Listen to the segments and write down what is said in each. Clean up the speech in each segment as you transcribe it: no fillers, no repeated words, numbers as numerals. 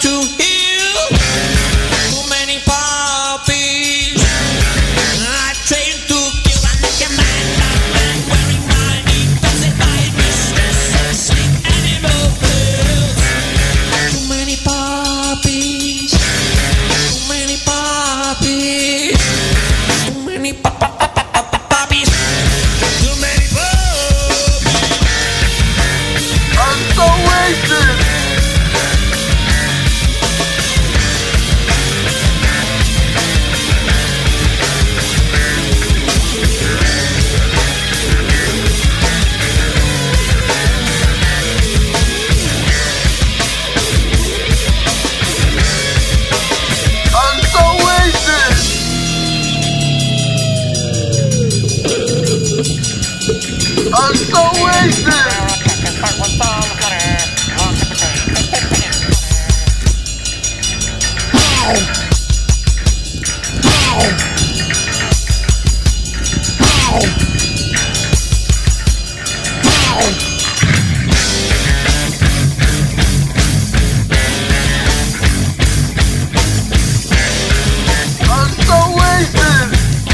to heal. Too many puppies I trained to kill. I make a man like man wearing money, possessed by mistress, sleep animal pills. Too many puppies. Too many puppies. Too many puppies. Too many puppies. I'm so wasted. I'm so wasted. I'm so wasted. I'm so wasted.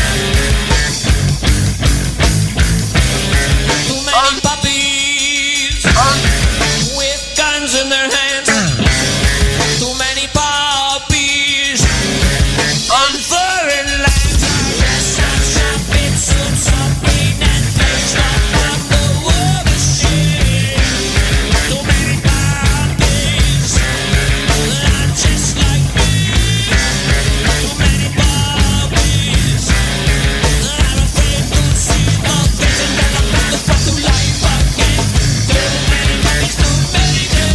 Too many puppies with guns in their hands. Too many puppies on foreign lands. Restaurant shopping, soup shopping, and fish up on the war machine. Too many puppies are just like me. Too many puppies are afraid to see the face and then I'm back to fuck to life again. Too many puppies, too many dead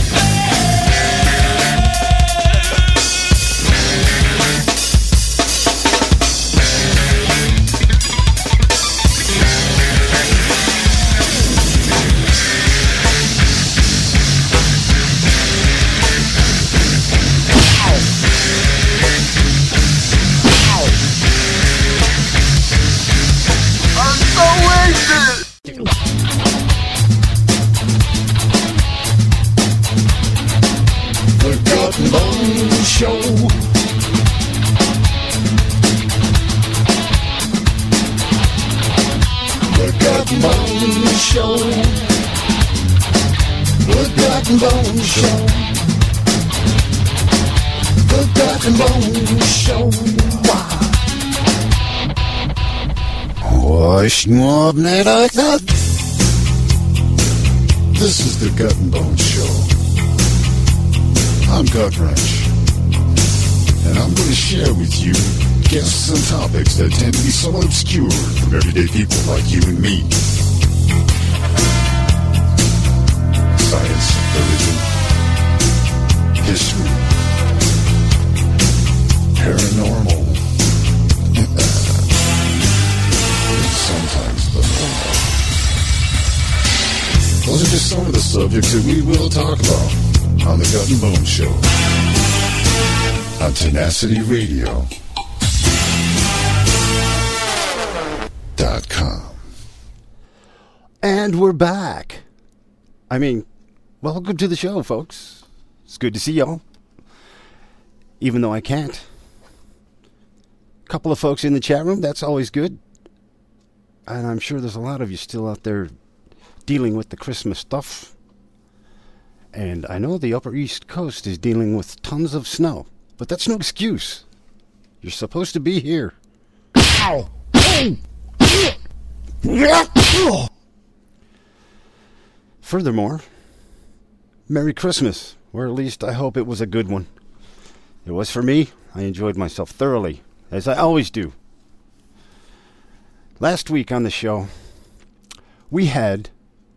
I'm so wasted. The Gut and Bone Show. The Gut and Bone Show. The Gut and Bone Show. The Gut and Bone Show. Wash mob like that. This is the Gut and Bone Show. I'm Gut Wrench, and I'm going to share with you guests and topics that tend to be somewhat obscure from everyday people like you and me. Science, religion, history, paranormal, and sometimes the normal. Those are just some of the subjects that we will talk about on the Gut and Bone Show on TenacityRadio.com. And we're back. I mean, welcome to the show, folks. It's good to see y'all. Even though I can't. A couple of folks in the chat room, that's always good. And I'm sure there's a lot of you still out there dealing with the Christmas stuff. And I know the Upper East Coast is dealing with tons of snow. But that's no excuse. You're supposed to be here. Furthermore, Merry Christmas. Or at least I hope it was a good one. It was for me. I enjoyed myself thoroughly, as I always do. Last week on the show, we had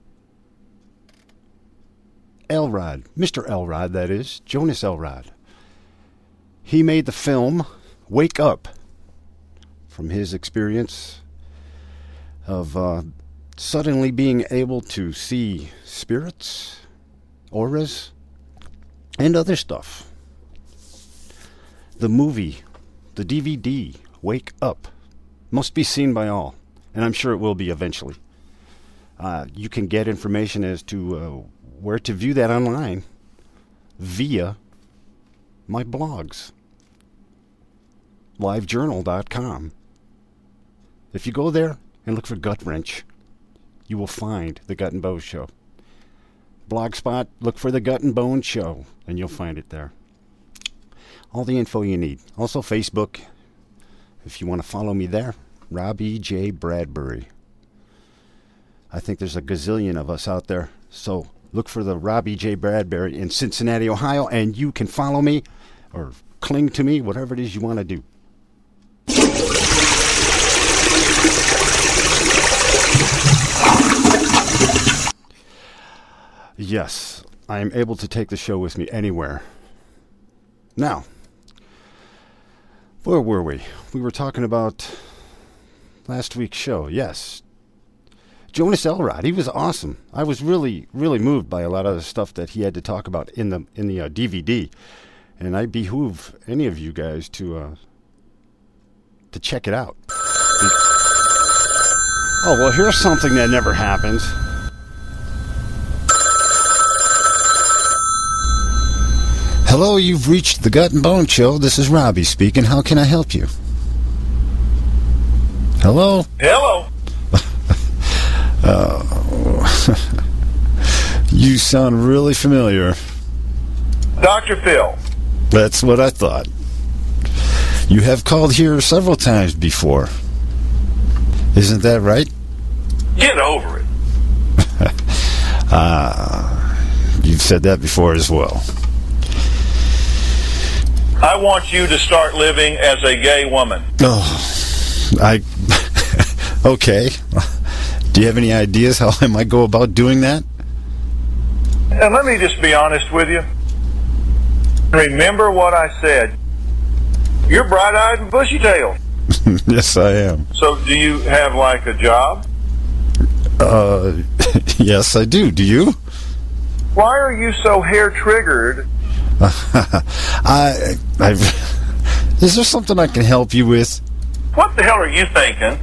Elrod, Mr. Elrod, that is, Jonas Elrod. He made the film Wake Up from his experience of suddenly being able to see spirits, auras, and other stuff. The movie, the DVD, Wake Up, must be seen by all, and I'm sure it will be eventually. You can get information as to where to view that online via my blogs. LiveJournal.com. If you go there and look for Gut Wrench, you will find the Gut and Bone Show. Blogspot, look for the Gut and Bone Show, and you'll find it there. All the info you need. Also Facebook, if you want to follow me there, Robbie J. Bradbury. I think there's a gazillion of us out there, so look for the Robbie J. Bradbury in Cincinnati, Ohio, and you can follow me or cling to me, whatever it is you want to do. Yes, I am able to take the show with me anywhere. Now, where were we? We were talking about last week's show. Yes, Jonas Elrod. He was awesome. I was really, really moved by a lot of the stuff that he had to talk about in the DVD, and I behoove any of you guys to check it out. Oh well, here's something that never happens. Hello, you've reached the Gut and Bone Show. This is Robbie speaking. How can I help you? Hello? Hello. You sound really familiar. Dr. Phil. That's what I thought. You have called here several times before. Isn't that right? Get over it. You've said that before as well. I want you to start living as a gay woman. Oh, okay. Do you have any ideas how I might go about doing that? And let me just be honest with you. Remember what I said. You're bright-eyed and bushy-tailed. Yes, I am. So do you have, like, a job? Yes, I do. Do you? Why are you so hair-triggered? Is there something I can help you with? What the hell are you thinking?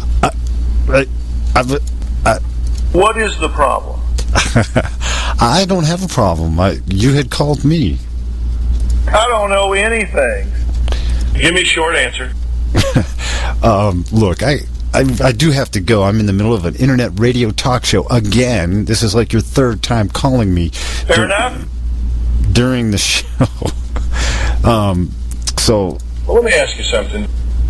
What is the problem? I don't have a problem. You had called me. I don't know anything. Give me a short answer. Look, I do have to go. I'm in the middle of an internet radio talk show again. This is like your third time calling me. Fair enough. During the show. So... Well, let me ask you something.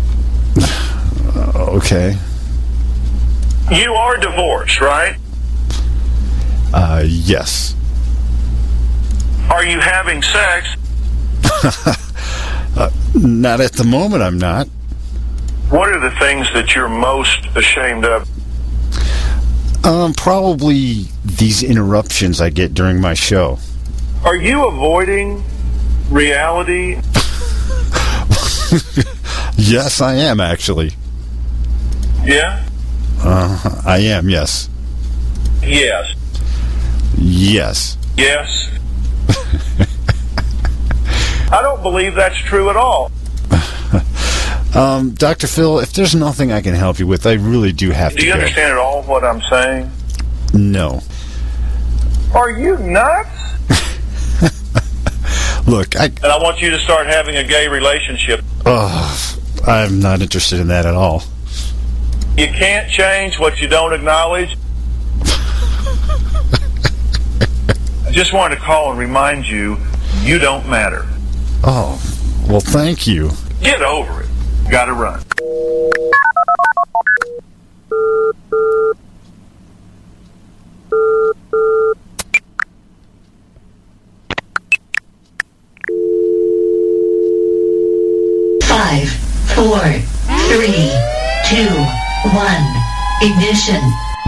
Okay. You are divorced, right? Yes. Are you having sex? Not at the moment, I'm not. What are the things that you're most ashamed of? Probably these interruptions I get during my show. Are you avoiding reality? Yes, I am, actually. Yeah? I am, yes. Yes. Yes. Yes. I don't believe that's true at all. Dr. Phil, if there's nothing I can help you with, I really do have to go. Do you understand at all what I'm saying? No. Are you nuts? Look, And I want you to start having a gay relationship. Oh, I'm not interested in that at all. You can't change what you don't acknowledge. I just wanted to call and remind you, you don't matter. Oh, well, thank you. Get over it. Gotta run. Five, 4, 3, 2, 1. Ignition.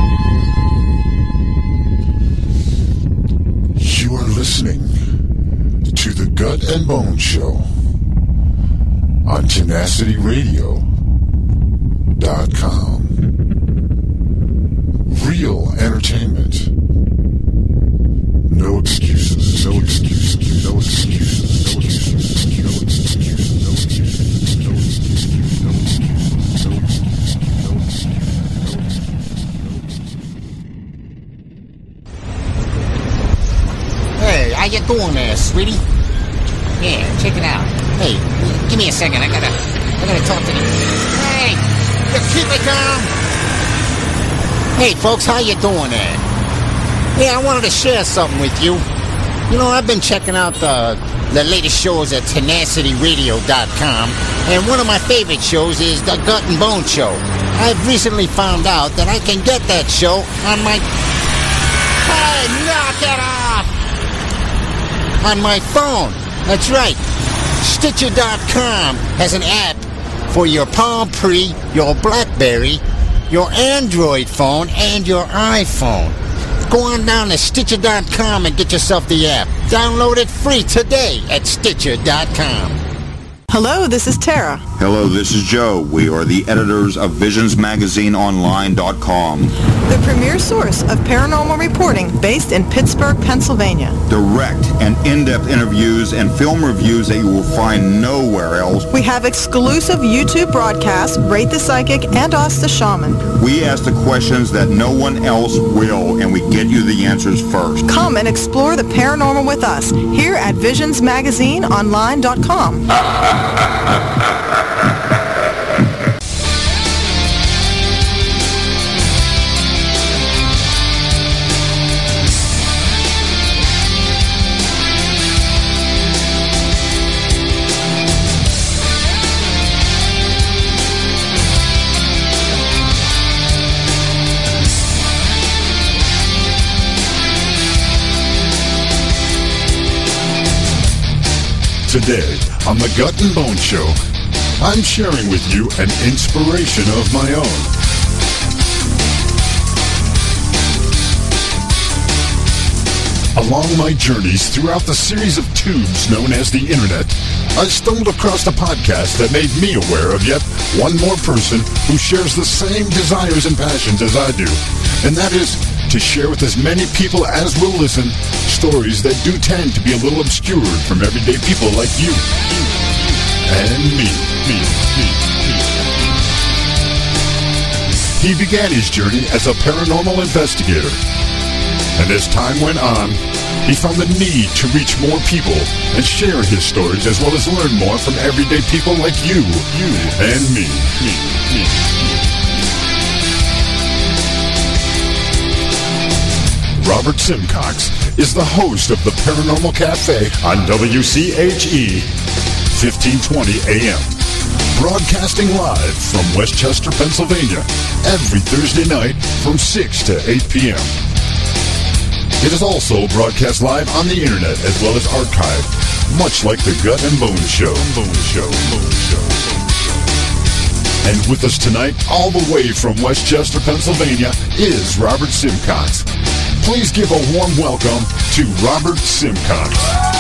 You are listening to the Gut and Bone Show on TenacityRadio.com. Real entertainment. No excuses. No excuses. No excuses. No excuses. No excuses. No excuses. No excuses. No excuses. No excuses. Hey, how you doing there, sweetie? Yeah, check it out. Hey, give me a second. I gotta talk to them. Hey, you keep it down. Hey, folks, how you doing there? Yeah, I wanted to share something with you. You know, I've been checking out the latest shows at TenacityRadio.com, and one of my favorite shows is The Gut and Bone Show. I've recently found out that I can get that show on my... Hey, knock it off! On my phone. That's right. Stitcher.com has an app for your Palm Pre, your BlackBerry, your Android phone, and your iPhone. Go on down to Stitcher.com and get yourself the app. Download it free today at Stitcher.com. Hello, this is Tara. Hello, this is Joe. We are the editors of VisionsMagazineOnline.com. The premier source of paranormal reporting based in Pittsburgh, Pennsylvania. Direct and in-depth interviews and film reviews that you will find nowhere else. We have exclusive YouTube broadcasts, Rate the Psychic and Ask the Shaman. We ask the questions that no one else will, and we get you the answers first. Come and explore the paranormal with us here at VisionsMagazineOnline.com. Today, on the Gut and Bone Show, I'm sharing with you an inspiration of my own. Along my journeys throughout the series of tubes known as the Internet, I stumbled across a podcast that made me aware of yet one more person who shares the same desires and passions as I do, and that is to share with as many people as will listen stories that do tend to be a little obscured from everyday people like you and me. He began his journey as a paranormal investigator, and as time went on, he found the need to reach more people and share his stories as well as learn more from everyday people like you and me. Robert Simcox is the host of the Paranormal Cafe on WCHE 1520 AM, broadcasting live from Westchester, Pennsylvania, every Thursday night from 6 to 8 p.m. It is also broadcast live on the Internet as well as archived, much like the Gut and Bone Show. And with us tonight, all the way from Westchester, Pennsylvania, is Robert Simcox. Please give a warm welcome to Robert Simcox.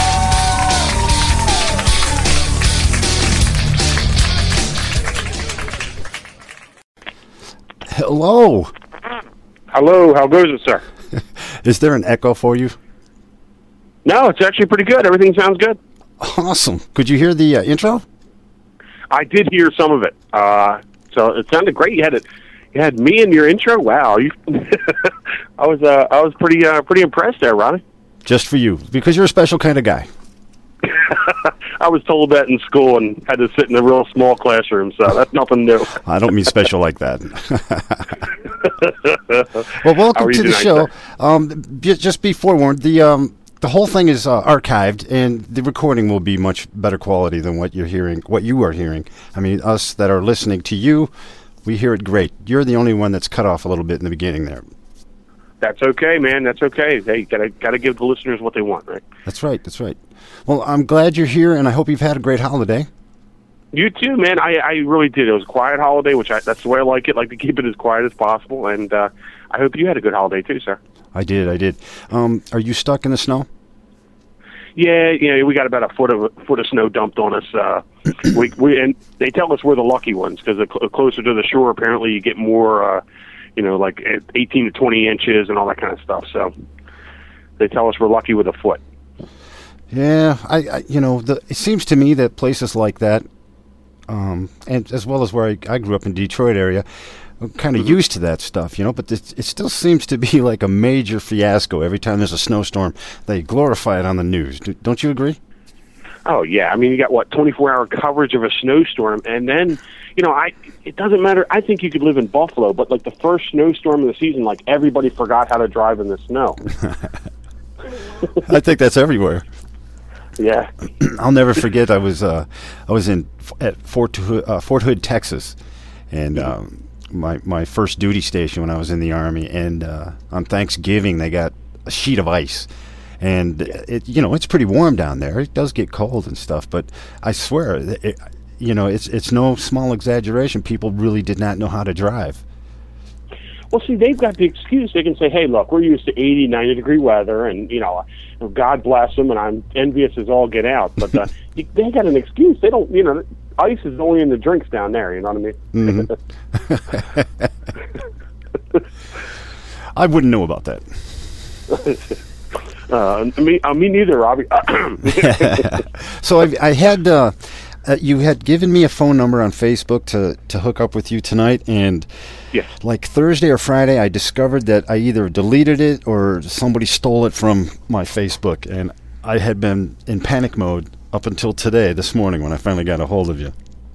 Hello. Hello, how goes it, sir? Is there an echo for you? No, it's actually pretty good. Everything sounds good. Awesome. Could you hear the intro? I did hear some of it. So it sounded great. You had me in your intro. Wow, I was pretty impressed there, Ronnie. Just for you, because you're a special kind of guy. I was told that in school and had to sit in a real small classroom, so that's nothing new. I don't mean special like that. Well, welcome to the show. Just be forewarned, the whole thing is archived, and the recording will be much better quality than what you are hearing. I mean, us that are listening to you, we hear it great. You're the only one that's cut off a little bit in the beginning there. That's okay, man. That's okay. Hey, gotta give the listeners what they want, right? That's right. Well, I'm glad you're here, and I hope you've had a great holiday. You too, man. I really did. It was a quiet holiday, that's the way I like it. Like to keep it as quiet as possible, and I hope you had a good holiday too, sir. I did. Are you stuck in the snow? Yeah, we got about a foot of snow dumped on us. And they tell us we're the lucky ones because closer to the shore, apparently you get more, like 18 to 20 inches and all that kind of stuff. So they tell us we're lucky with a foot. Yeah, it seems to me that places like that, and as well as where I grew up in Detroit area, I'm kind of used to that stuff, but it still seems to be like a major fiasco every time there's a snowstorm. They glorify it on the news. Don't you agree? Oh yeah, I mean you got 24-hour coverage of a snowstorm, and then it doesn't matter. I think you could live in Buffalo, but like the first snowstorm of the season, like everybody forgot how to drive in the snow. I think that's everywhere. Yeah, I'll never forget. I was at Fort Hood, Texas, and my first duty station when I was in the Army. And on Thanksgiving, they got a sheet of ice, and it's pretty warm down there. It does get cold and stuff, but I swear, it's no small exaggeration. People really did not know how to drive. Well, see, they've got the excuse. They can say, hey, look, we're used to 80, 90-degree weather, and, God bless them, and I'm envious as all get out. But they got an excuse. They don't, ice is only in the drinks down there, you know what I mean? Mm-hmm. I wouldn't know about that. Me neither, Robbie. So I had... you had given me a phone number on Facebook to hook up with you tonight, and yes. Like Thursday or Friday, I discovered that I either deleted it or somebody stole it from my Facebook, and I had been in panic mode up until this morning, when I finally got a hold of you.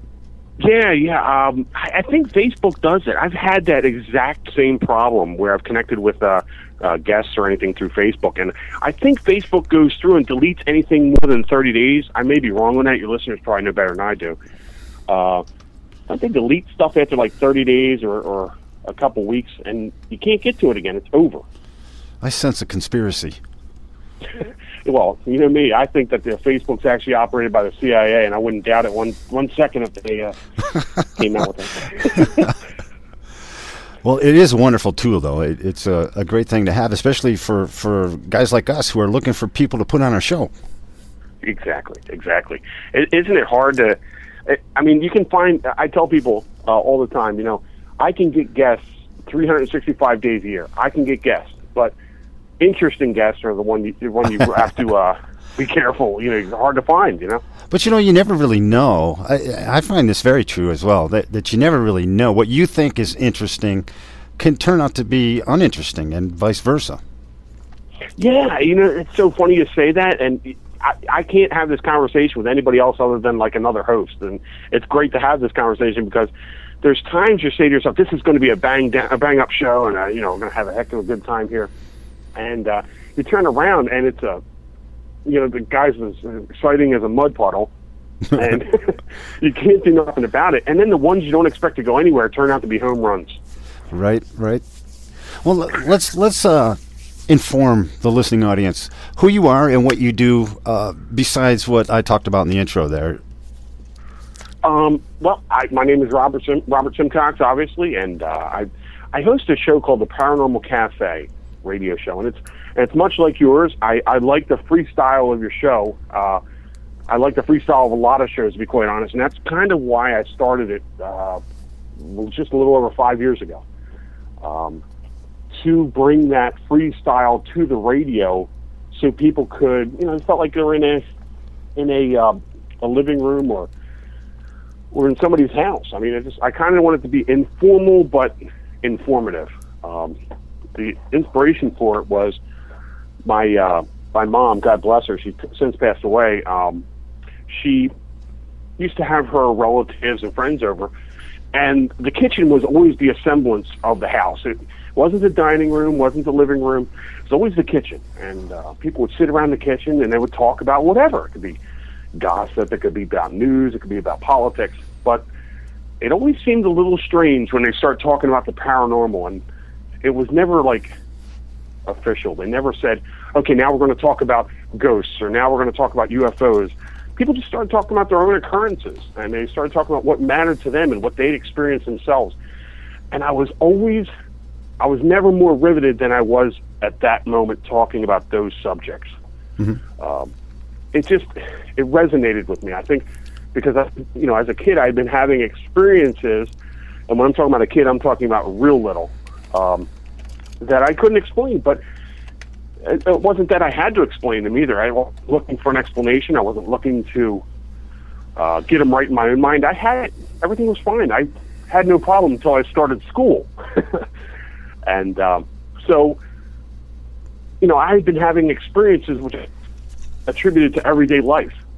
Yeah. I think Facebook does it. I've had that exact same problem where I've connected with guests or anything through Facebook, and I think Facebook goes through and deletes anything more than 30 days. I may be wrong on that. Your listeners probably know better than I do. Don't they delete stuff after like 30 days or a couple weeks, and you can't get to it again? It's over. I sense a conspiracy. Well, you know me. I think that Facebook's actually operated by the CIA, and I wouldn't doubt it one second if they came out with it. Well, it is a wonderful tool, though. It's a great thing to have, especially for guys like us who are looking for people to put on our show. Exactly. Isn't it hard to... I mean, you can find... I tell people all the time, I can get guests 365 days a year. I can get guests, but interesting guests are the one you have to be careful. It's hard to find, But, you never really know. I find this very true as well, that you never really know. What you think is interesting can turn out to be uninteresting, and vice versa. Yeah, it's so funny you say that, and I can't have this conversation with anybody else other than like another host, and it's great to have this conversation because there's times you say to yourself, this is going to be a bang up show, and I'm going to have a heck of a good time here, and you turn around and it's the guy's as exciting as a mud puddle, and you can't do nothing about it, and then the ones you don't expect to go anywhere turn out to be home runs. Right. Well, let's inform the listening audience who you are and what you do besides what I talked about in the intro there. Well, my name is Robert Simcox, obviously, and I host a show called the Paranormal Cafe radio show, and it's much like yours. I like the freestyle of your show. I like the freestyle of a lot of shows, to be quite honest, and that's kind of why I started it just a little over 5 years ago. To bring that freestyle to the radio, so people could, it felt like they were in a living room or in somebody's house. I mean, I kind of want it to be informal but informative. The inspiration for it was my mom, God bless her. She since passed away. She used to have her relatives and friends over, and the kitchen was always the semblance of the house. It wasn't the dining room, wasn't the living room. It was always the kitchen. And people would sit around the kitchen and they would talk about whatever. It could be gossip, it could be about news, it could be about politics. But it always seemed a little strange when they start talking about the paranormal, and it was never like official. They never said, okay, now we're going to talk about ghosts, or now we're going to talk about UFOs. People just started talking about their own occurrences, and they started talking about what mattered to them and what they'd experienced themselves. And I was never more riveted than I was at that moment talking about those subjects. Mm-hmm. It resonated with me. I think because as a kid, I'd been having experiences, and when I'm talking about a kid, I'm talking about real little, that I couldn't explain. But it wasn't that I had to explain them either. I wasn't looking for an explanation. I wasn't looking to get them right in my own mind. Everything was fine. I had no problem until I started school. And so, I had been having experiences which I attributed to everyday life.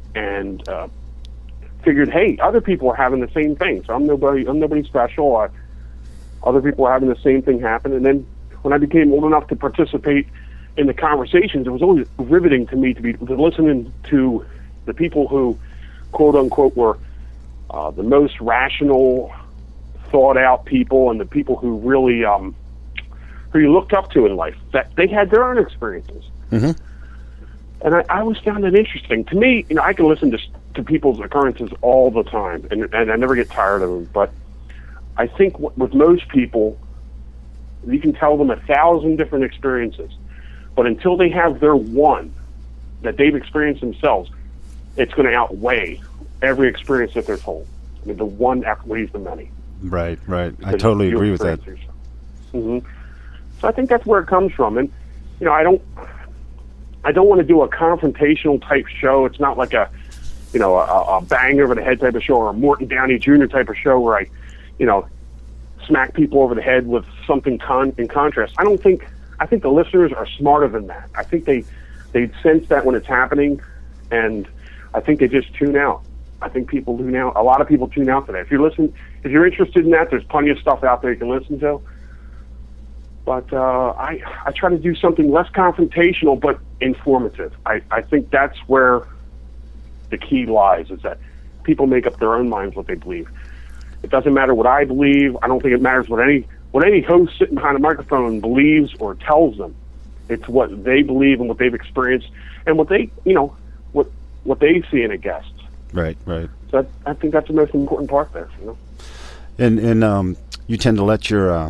and figured, hey, other people are having the same thing, so I'm nobody special. Other people are having the same thing happen. And then when I became old enough to participate in the conversations, it was always riveting to me to be listening to the people who, quote unquote, were the most rational, thought out people, and the people who really who you looked up to in life, that they had their own experiences. Mm-hmm. And I always found it interesting. To me, I can listen to people's occurrences all the time, and I never get tired of them. But I think with most people, you can tell them 1,000 different experiences, but until they have their one that they've experienced themselves, it's going to outweigh every experience that they're told. I mean, the one outweighs the many. Right. I totally agree with that. Mm-hmm. So I think that's where it comes from. And, I don't want to do a confrontational type show. It's not like a bang over the head type of show, or a Morton Downey Jr. type of show where I, smack people over the head with something in contrast. I think the listeners are smarter than that. I think they sense that when it's happening, and I think they just tune out. I think people tune out. A lot of people tune out to that. If you're interested in that, there's plenty of stuff out there you can listen to. But I try to do something less confrontational but informative. I think that's where the key lies, is that people make up their own minds what they believe. It doesn't matter what I believe. I don't think it matters what any host sitting behind a microphone believes or tells them. It's what they believe and what they've experienced and what they, what they see in a guest. Right. So I think that's the most important part there. And you tend to let your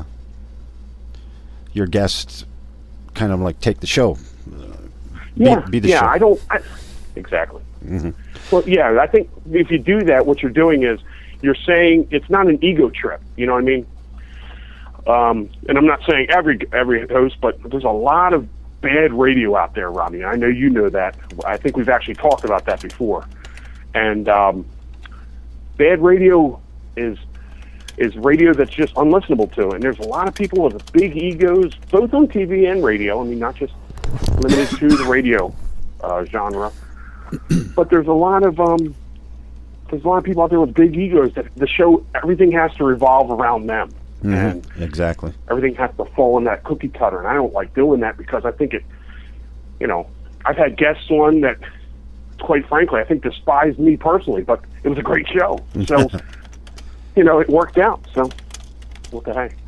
guests kind of like take the show. Be the show. Exactly. Mm-hmm. Well, yeah, I think if you do that, what you're doing is you're saying it's not an ego trip. You know what I mean? And I'm not saying every host, but there's a lot of bad radio out there, Robbie. I know you know that. I think we've actually talked about that before. And bad radio is radio that's just unlistenable to. And there's a lot of people with big egos, both on TV and radio. I mean, not just limited to the radio genre. But there's a lot of people out there with big egos that the show, everything has to revolve around them. Mm-hmm. And exactly. Everything has to fall in that cookie cutter. And I don't like doing that because I think it, I've had guests on that, quite frankly, I think despised me personally, but it was a great show. So, it worked out. So, what the heck?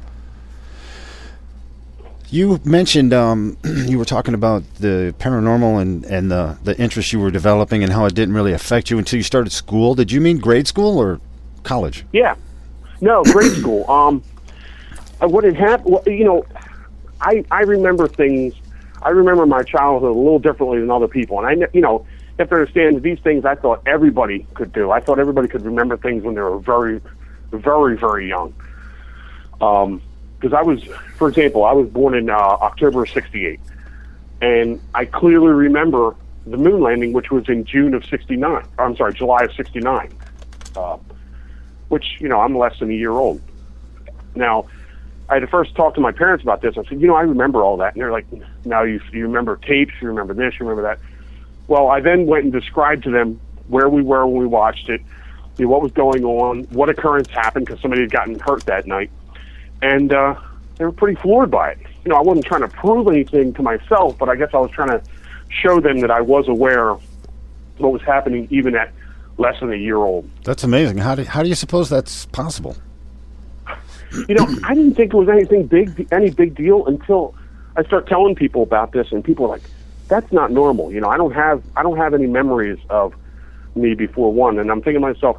You mentioned you were talking about the paranormal and the interest you were developing and how it didn't really affect you until you started school. Did you mean grade school or college? Yeah. No, grade school. What had happened, I remember things. I remember my childhood a little differently than other people. And you have to understand that these things I thought everybody could do. I thought everybody could remember things when they were very, very, very young. Because I was born in October of '68, and I clearly remember the moon landing, which was in July of '69, which, I'm less than a year old. Now, I had to first talk to my parents about this. I said, I remember all that. And they're like, no, you remember tapes, you remember this, you remember that. Well, I then went and described to them where we were when we watched it, what was going on, what occurrence happened, because somebody had gotten hurt that night. And they were pretty floored by it. I wasn't trying to prove anything to myself, but I guess I was trying to show them that I was aware of what was happening even at less than a year old. That's amazing. How do you suppose that's possible? I didn't think it was any big deal until I start telling people about this, and people are like, "That's not normal." I don't have any memories of me before one, and I'm thinking to myself,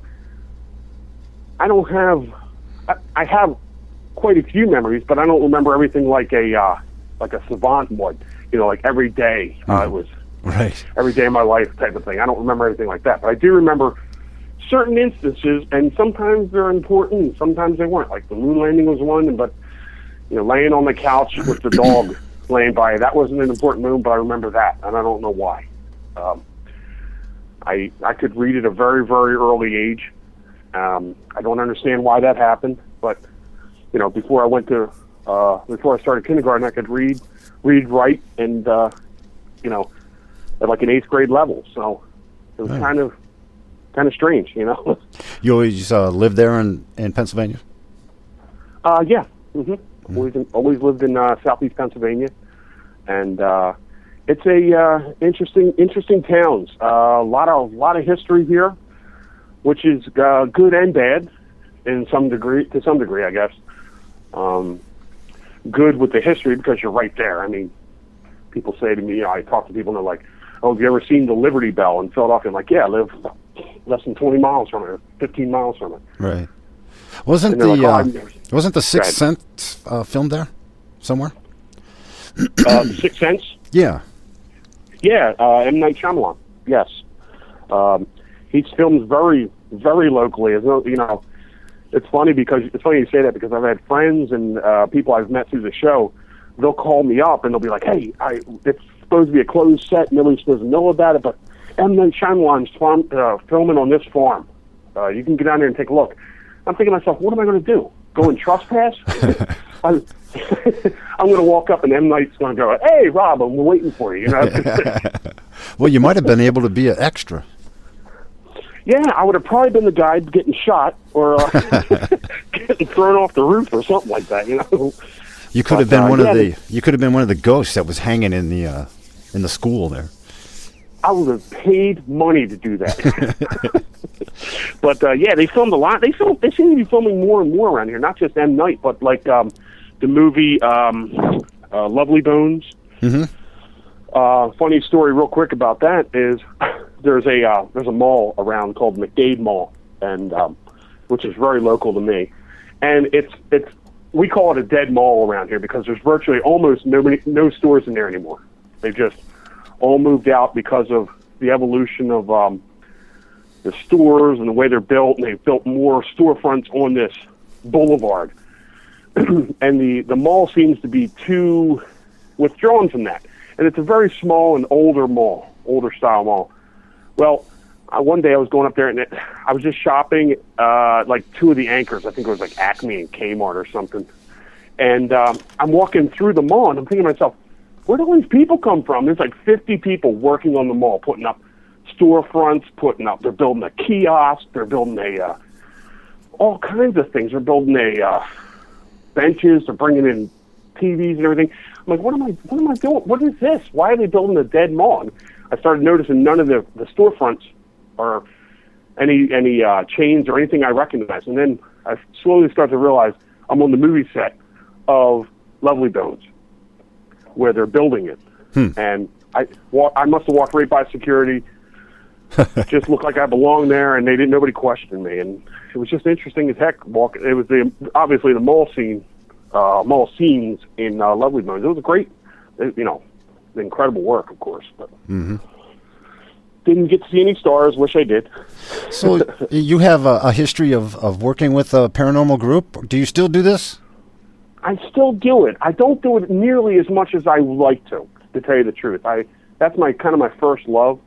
I have quite a few memories, but I don't remember everything like a savant would. Like every day it was right every day of my life type of thing. I don't remember anything like that, but I do remember certain instances, and sometimes they're important, and sometimes they weren't. Like the moon landing was one, but laying on the couch with the dog laying by, that wasn't an important moment, but I remember that, and I don't know why. I could read at a very, very early age. I don't understand why that happened, but before I started kindergarten, I could read, write, and at like an 8th grade level. So it was kind of kind of strange, you know. You always lived there in Pennsylvania? Yeah. Always lived in southeast Pennsylvania, and it's a interesting towns. A lot of history here, which is good and bad, to some degree, I guess. Good with the history because you're right there. I mean, people say to me, I talk to people and they're like, "Oh, have you ever seen the Liberty Bell in Philadelphia?" I'm like, "Yeah, I live less than 20 miles from it, 15 miles from it." Right. Wasn't the Sixth Sense filmed there somewhere? The Sixth Sense? Yeah. Yeah, M. Night Shyamalan. Yes. He films very, very locally. You know, it's funny you say that because I've had friends and people I've met through the show. They'll call me up and they'll be like, "Hey, it's supposed to be a closed set. Nobody's supposed to know about it, but M. Night Shyamalan's filming on this farm. You can get down there and take a look." I'm thinking to myself, what am I going to do? Go and trespass? I'm going to walk up and M. Night's going to go, "Hey, Rob, I'm waiting for you." You know? Well, you might have been able to be an extra. Yeah, I would have probably been the guy getting shot or getting thrown off the roof or something like that. You know, you could have been You could have been one of the ghosts that was hanging in the school there. I would have paid money to do that. But yeah, they filmed a lot. They seem to be filming more and more around here. Not just M. Night, but like the movie Lovely Bones. Mm-hmm. Funny story, real quick about that is there's a mall around called McDade Mall, and which is very local to me, and it's we call it a dead mall around here because there's virtually almost no stores in there anymore. They've just all moved out because of the evolution of the stores and the way they're built, and they've built more storefronts on this boulevard. And the mall seems to be too withdrawn from that. And it's a very small and older style mall. Well, one day I was going up there and I was just shopping like two of the anchors. I think it was like Acme and Kmart or something. And I'm walking through the mall and I'm thinking to myself, where do all these people come from? There's like 50 people working on the mall, putting up storefronts, they're building a kiosk, they're building all kinds of things. They're building benches, they're bringing in TVs and everything. I'm like, what am I doing? What is this? Why are they building a dead mall? And I started noticing none of the storefronts or any chains or anything I recognize. And then I slowly started to realize I'm on the movie set of Lovely Bones, where they're building it. And I must have walked right by security. Just looked like I belonged there, and nobody questioned me, and it was just interesting as heck. It was obviously the mall scenes in Lovely Bones. It was a great, incredible work, of course, but didn't get to see any stars. Wish I did. So you have a history of working with a paranormal group. Do you still do this? I still do it. I don't do it nearly as much as I would like to tell you the truth. That's my first love.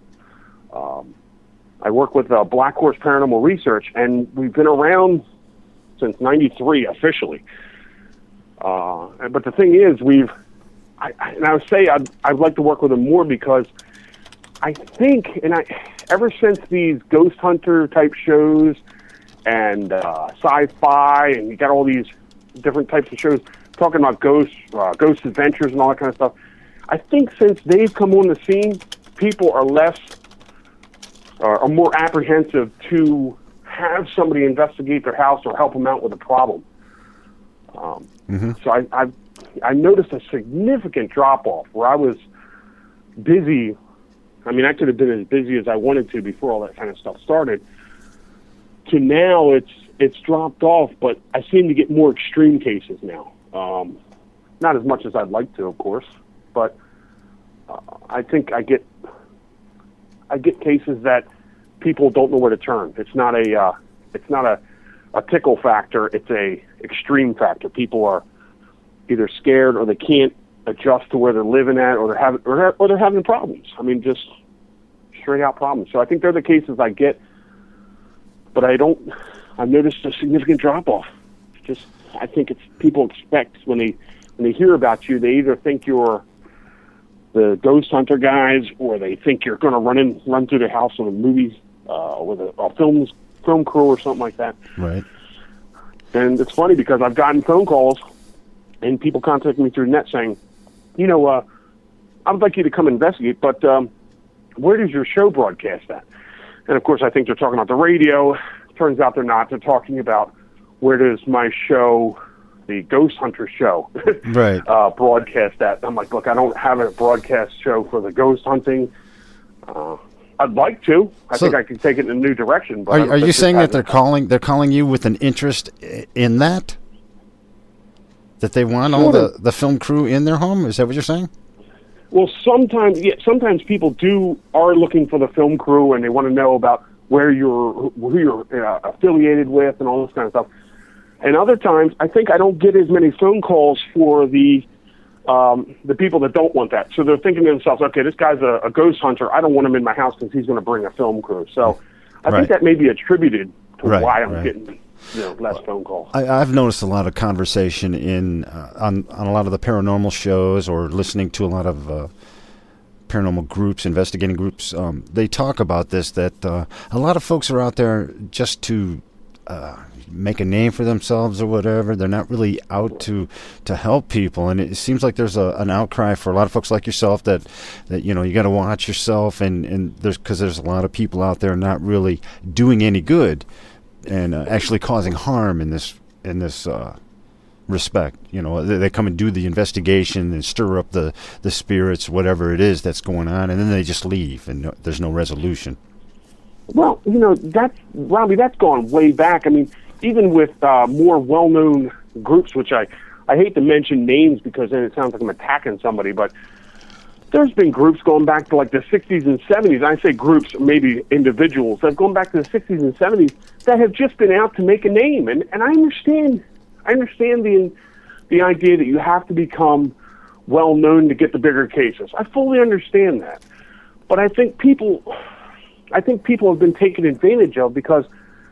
I work with Black Horse Paranormal Research, and we've been around since '93 officially. But the thing is, I would say I'd like to work with them more because I think, ever since these ghost hunter type shows and sci-fi, and you got all these different types of shows talking about ghost adventures and all that kind of stuff. I think since they've come on the scene, people are more apprehensive to have somebody investigate their house or help them out with a problem. So I noticed a significant drop-off where I was busy. I mean, I could have been as busy as I wanted to before all that kind of stuff started. To now, it's dropped off, but I seem to get more extreme cases now. Not as much as I'd like to, of course, but I think I get cases that people don't know where to turn. It's not a tickle factor. It's a extreme factor. People are either scared or they can't adjust to where they're living at, or they're having problems. I mean, just straight out problems. So I think they're the cases I get, but I've noticed a significant drop off. I think it's people expect when they hear about you, they either think you're the ghost hunter guys, or they think you're going to run through the house on a movie with a film crew or something like that. Right. And it's funny because I've gotten phone calls and people contact me through net saying, I would like you to come investigate, but where does your show broadcast at? And of course, I think they're talking about the radio. Turns out they're not. They're talking about where does my show, the Ghost Hunter show, right, broadcast at. I'm like, look, I don't have a broadcast show for the ghost hunting. I'd like to. I think I can take it in a new direction. But are you saying that they're calling you with an interest in that? That they want all the film crew in their home? Is that what you're saying? Well, sometimes people are looking for the film crew and they want to know about who you're affiliated with and all this kind of stuff. And other times, I think I don't get as many phone calls for the people that don't want that. So they're thinking to themselves, okay, this guy's a ghost hunter. I don't want him in my house because he's going to bring a film crew. So I think that may be attributed to why I'm getting less phone calls. I've noticed a lot of conversation on a lot of the paranormal shows or listening to a lot of paranormal groups, investigating groups. They talk about this, that a lot of folks are out there just to make a name for themselves or whatever. They're not really out to help people, and it seems like there's an outcry for a lot of folks like yourself that you got to watch yourself, and there's a lot of people out there not really doing any good and actually causing harm in this respect. They come and do the investigation and stir up the spirits, whatever it is that's going on, and then they just leave, and there's no resolution. Well, that's gone way back. I mean, even with more well-known groups, which I hate to mention names because then it sounds like I'm attacking somebody, but there's been groups going back to like the 60s and 70s. I say groups, maybe individuals, that have gone back to the 60s and 70s that have just been out to make a name. And I understand the idea that you have to become well-known to get the bigger cases. I fully understand that. But I think people have been taken advantage of because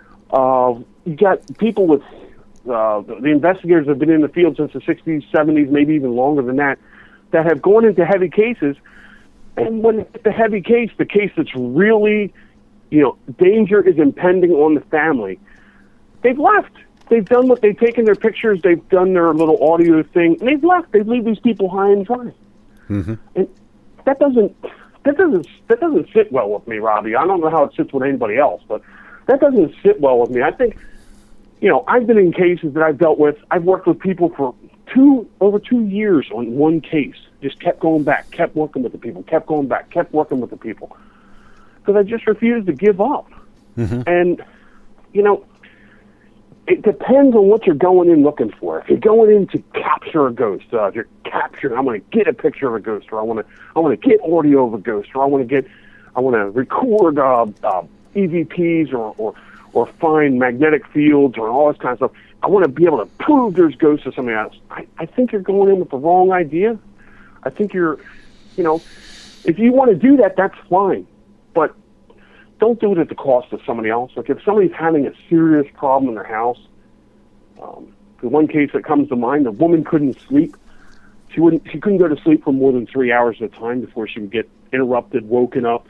you got people with the investigators have been in the field since the 60s, 70s, maybe even longer than that have gone into heavy cases. And when it's the heavy case, the case that's really, danger is impending on the family, they've left. They've done they've taken their pictures, they've done their little audio thing, and they've left. They leave these people high and dry. Mm-hmm. And that doesn't sit well with me, Robbie. I don't know how it sits with anybody else, but that doesn't sit well with me. I think, I've been in cases that I've dealt with. I've worked with people for over 2 years on one case. Just kept going back, kept working with the people, kept going back, kept working with the people. Because I just refused to give up. Mm-hmm. And, it depends on what you're going in looking for. If you're going in to capture a ghost, if you're capturing, I want to get a picture of a ghost, or I want to get audio of a ghost, or I want to record EVPs or find magnetic fields or all this kind of stuff. I want to be able to prove there's ghosts or something else. I think you're going in with the wrong idea. I think you're, if you want to do that, that's fine. But don't do it at the cost of somebody else. Like if somebody's having a serious problem in their house, the one case that comes to mind, the woman couldn't sleep. She couldn't go to sleep for more than 3 hours at a time before she would get interrupted, woken up,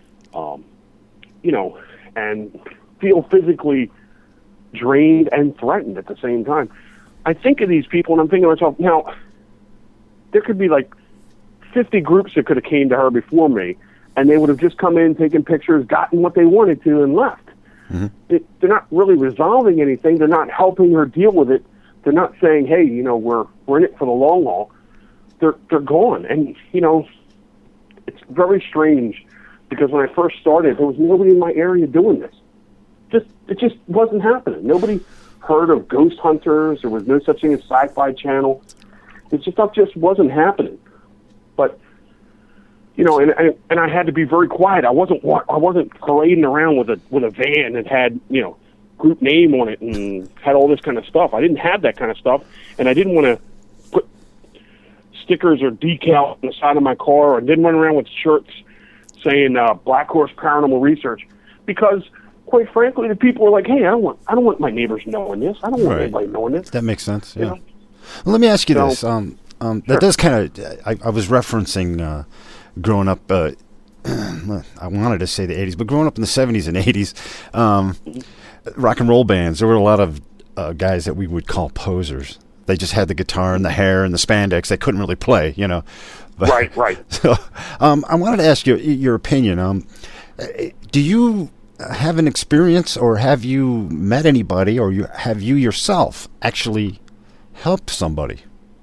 and feel physically drained and threatened at the same time. I think of these people and I'm thinking to myself, now, there could be like 50 groups that could have came to her before me, and they would have just come in, taken pictures, gotten what they wanted to, and left. Mm-hmm. They're not really resolving anything. They're not helping her deal with it. They're not saying, hey, we're in it for the long haul. They're gone. And, it's very strange because when I first started, there was nobody in my area doing this. It just wasn't happening. Nobody heard of ghost hunters. There was no such thing as Sci-Fi Channel. Stuff just wasn't happening. But and I had to be very quiet. I wasn't parading around with a van that had group name on it and had all this kind of stuff. I didn't have that kind of stuff, and I didn't want to put stickers or decals on the side of my car, or didn't run around with shirts saying Black Horse Paranormal Research, because quite frankly, the people were like, "Hey, I don't want my neighbors knowing this. I don't want anybody knowing this." That makes sense. Yeah. Well, let me ask you this. That does kind of. I was referencing growing up I wanted to say the 80s, but growing up in the 70s and 80s, rock and roll bands, there were a lot of guys that we would call posers. They just had the guitar and the hair and the spandex. They couldn't really play, you know. But, Right. So I wanted to ask you your opinion. Do you have an experience, or have you met anybody, or have you yourself actually helped somebody?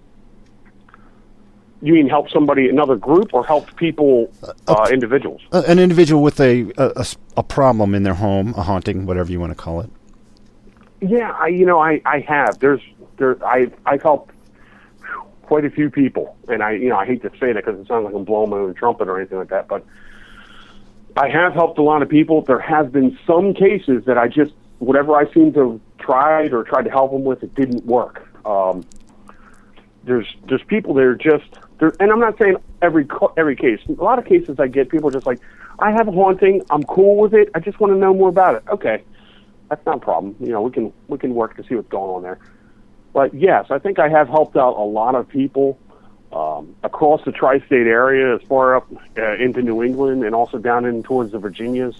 You mean help somebody, another group, or help people, individuals? An individual with a problem in their home, a haunting, whatever you want to call it. Yeah, I have. I've helped quite a few people, and I hate to say that because it sounds like I'm blowing my own trumpet or anything like that, but I have helped a lot of people. There have been some cases that I just, whatever I seemed to tried to help them with, it didn't work. There's people that are just, and I'm not saying every case. A lot of cases I get, people are just like, I have a haunting, I'm cool with it, I just want to know more about it. Okay, that's not a problem. We can work to see what's going on there. But yes, I think I have helped out a lot of people across the tri-state area, as far up into New England, and also down in towards the Virginias.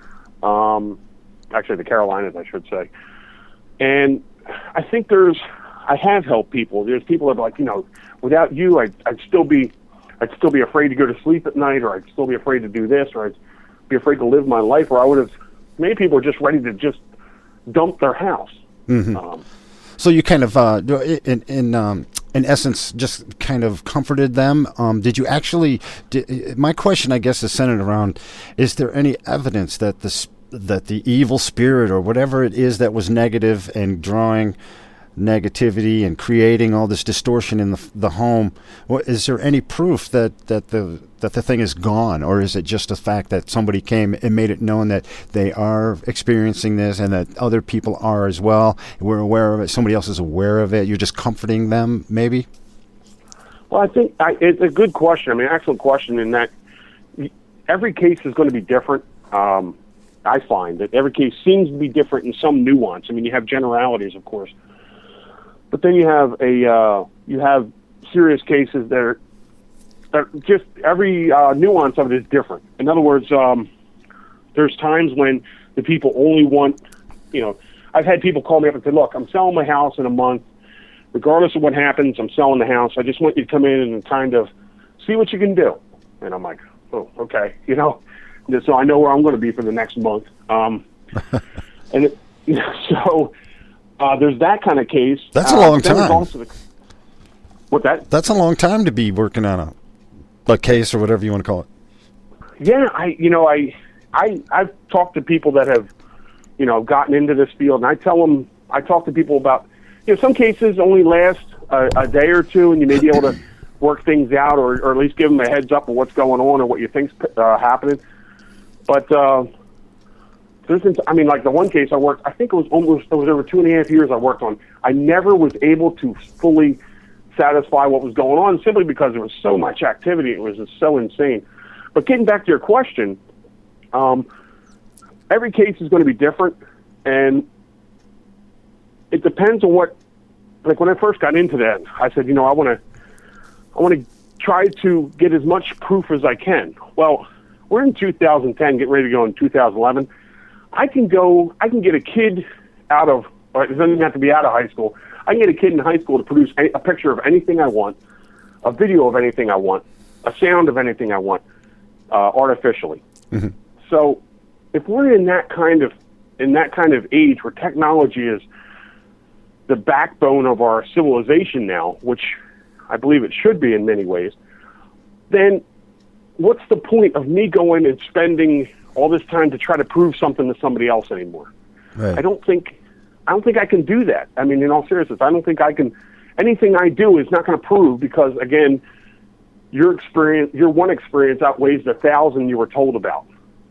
Actually, the Carolinas, I should say. And I think I have helped people. There's people that are like, without you, I'd still be afraid to go to sleep at night, or I'd still be afraid to do this, or I'd be afraid to live my life, or I would have. Many people are just ready to just dump their house. Mm-hmm. So you kind of, in essence, just kind of comforted them. Did you actually? My question, I guess, is centered around: is there any evidence that the evil spirit or whatever it is that was negative and drawing negativity and creating all this distortion in the home, is there any proof that the thing is gone, or is it just the fact that somebody came and made it known that they are experiencing this and that other people are as well? We're aware of it. Somebody else is aware of it. You're just comforting them, maybe? Well, I think it's a good question. I mean, excellent question. In that every case is going to be different. I find that every case seems to be different in some nuance. I mean, you have generalities, of course. But then you have serious cases that are just every nuance of it is different. In other words, there's times when the people only want, I've had people call me up and say, look, I'm selling my house in a month. Regardless of what happens, I'm selling the house. I just want you to come in and kind of see what you can do. And I'm like, oh, okay, so I know where I'm going to be for the next month. There's that kind of case. That's a long time. What's that? That's a long time to be working on a case or whatever you want to call it. Yeah, I've talked to people that have, gotten into this field, and I talk to people about, some cases only last a day or two, and you may be able to work things out, or at least give them a heads up of what's going on or what you think's happening. But like the one case I worked, I think it was over 2.5 years I worked on. I never was able to fully satisfy what was going on, simply because there was so much activity. It was just so insane. But getting back to your question, every case is going to be different, and it depends on what. Like when I first got into that, I said, I want to try to get as much proof as I can. Well, we're in 2010, getting ready to go in 2011. I can get a kid out of, or it doesn't even have to be out of high school. I can get a kid in high school to produce a picture of anything I want, a video of anything I want, a sound of anything I want, artificially. Mm-hmm. So if we're in that kind of age where technology is the backbone of our civilization now, which I believe it should be in many ways, then what's the point of me going and spending all this time to try to prove something to somebody else anymore? Right. I don't think I can do that. I mean, in all seriousness, I don't think I can. Anything I do is not going to prove, because again, your one experience outweighs the 1,000 you were told about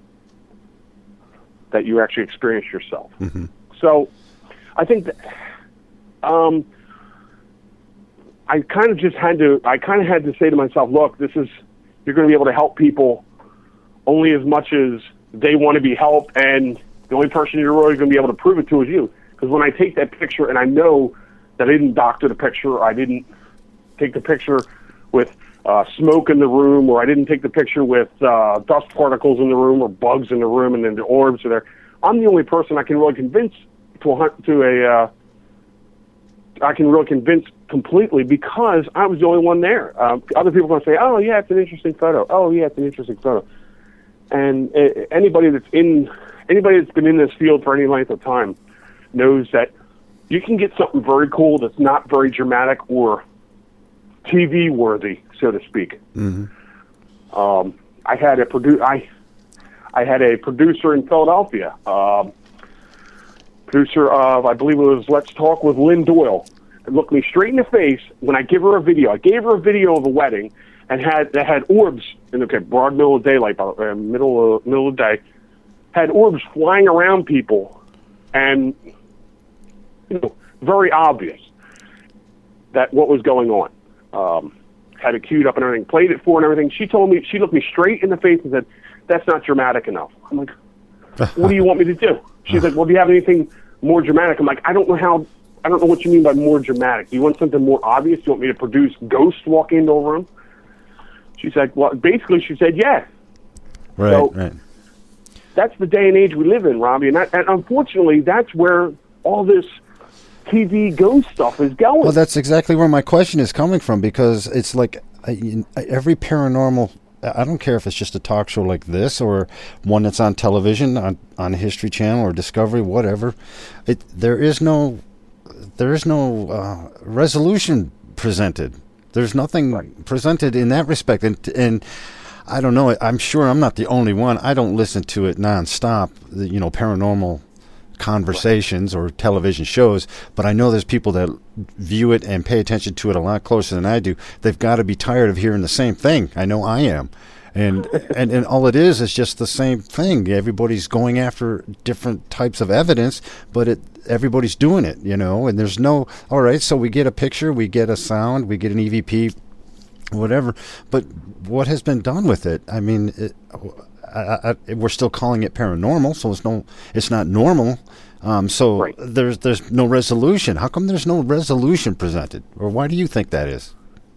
that you actually experienced yourself. Mm-hmm. So I think that, I kind of had to say to myself, look, you're going to be able to help people only as much as they want to be helped, and the only person you're really going to be able to prove it to is you. Because when I take that picture and I know that I didn't doctor the picture, I didn't take the picture with smoke in the room, or I didn't take the picture with dust particles in the room or bugs in the room, and then the orbs are there. I'm the only person I can really convince I can really convince completely because I was the only one there. Other people are going to say, "Oh yeah, it's an interesting photo. Oh yeah, it's an interesting photo." And anybody that's been in this field for any length of time knows that you can get something very cool that's not very dramatic or TV worthy, so to speak. Mm-hmm. I had a producer in Philadelphia, producer of, I believe it was Let's Talk with Lynn Doyle, and looked me straight in the face when I gave her a video. I gave her a video of a wedding and had orbs in the broad middle of daylight, middle of the day, had orbs flying around people, and very obvious that what was going on. Had it queued up and everything, played it for and everything. She looked me straight in the face and said, "That's not dramatic enough." I'm like, "What do you want me to do?" She's like, "Well, do you have anything more dramatic?" I'm like, I don't know what you mean by more dramatic. Do you want something more obvious? Do you want me to produce ghosts walking into a room? She's like, well, basically she said, yeah. Right, so, right. That's the day and age we live in, Robbie, and unfortunately, that's where all this TV ghost stuff is going. Well, that's exactly where my question is coming from, because it's like every paranormal, I don't care if it's just a talk show like this or one that's on television, on History Channel or Discovery, whatever. There is no resolution presented. There's nothing presented in that respect, and I don't know. I'm sure I'm not the only one. I don't listen to it nonstop. Paranormal conversations or television shows, but I know there's people that view it and pay attention to it a lot closer than I do. They've got to be tired of hearing the same thing. I know I am. And all it is just the same thing. Everybody's going after different types of evidence, but everybody's doing it, and there's no, all right, so we get a picture, we get a sound, we get an EVP, whatever, but what has been done with it? I mean, we're still calling it paranormal, so it's not normal. So right. There's no resolution. How come there's no resolution presented, or why do you think that is?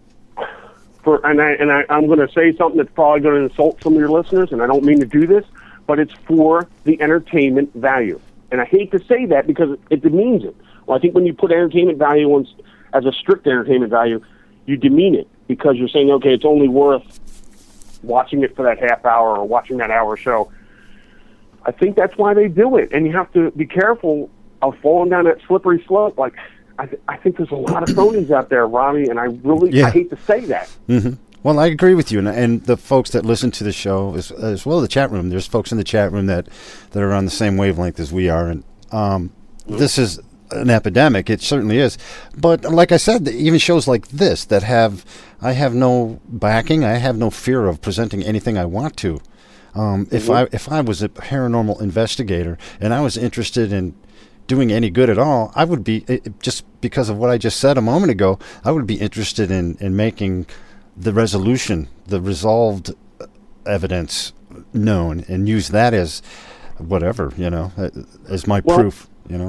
I'm going to say something that's probably going to insult some of your listeners, and I don't mean to do this, but it's for the entertainment value. And I hate to say that because it demeans it. Well, I think when you put entertainment value as a strict entertainment value, you demean it because you're saying, okay, it's only worth watching it for that half hour or watching that hour show. I think that's why they do it, and you have to be careful of falling down that slippery slope. Like, I think there's a lot of phonies out there, Robbie, and I hate to say that. Mm-hmm. Well, I agree with you, and the folks that listen to the show, as well as the chat room, there's folks in the chat room that are on the same wavelength as we are, and this is an epidemic. It certainly is. But like I said, even shows like this that I have no backing, I have no fear of presenting anything I want to. If I was a paranormal investigator and I was interested in doing any good at all, I would be, just because of what I just said a moment ago, I would be interested in making the resolution, the resolved evidence known, and use that as whatever, as my proof,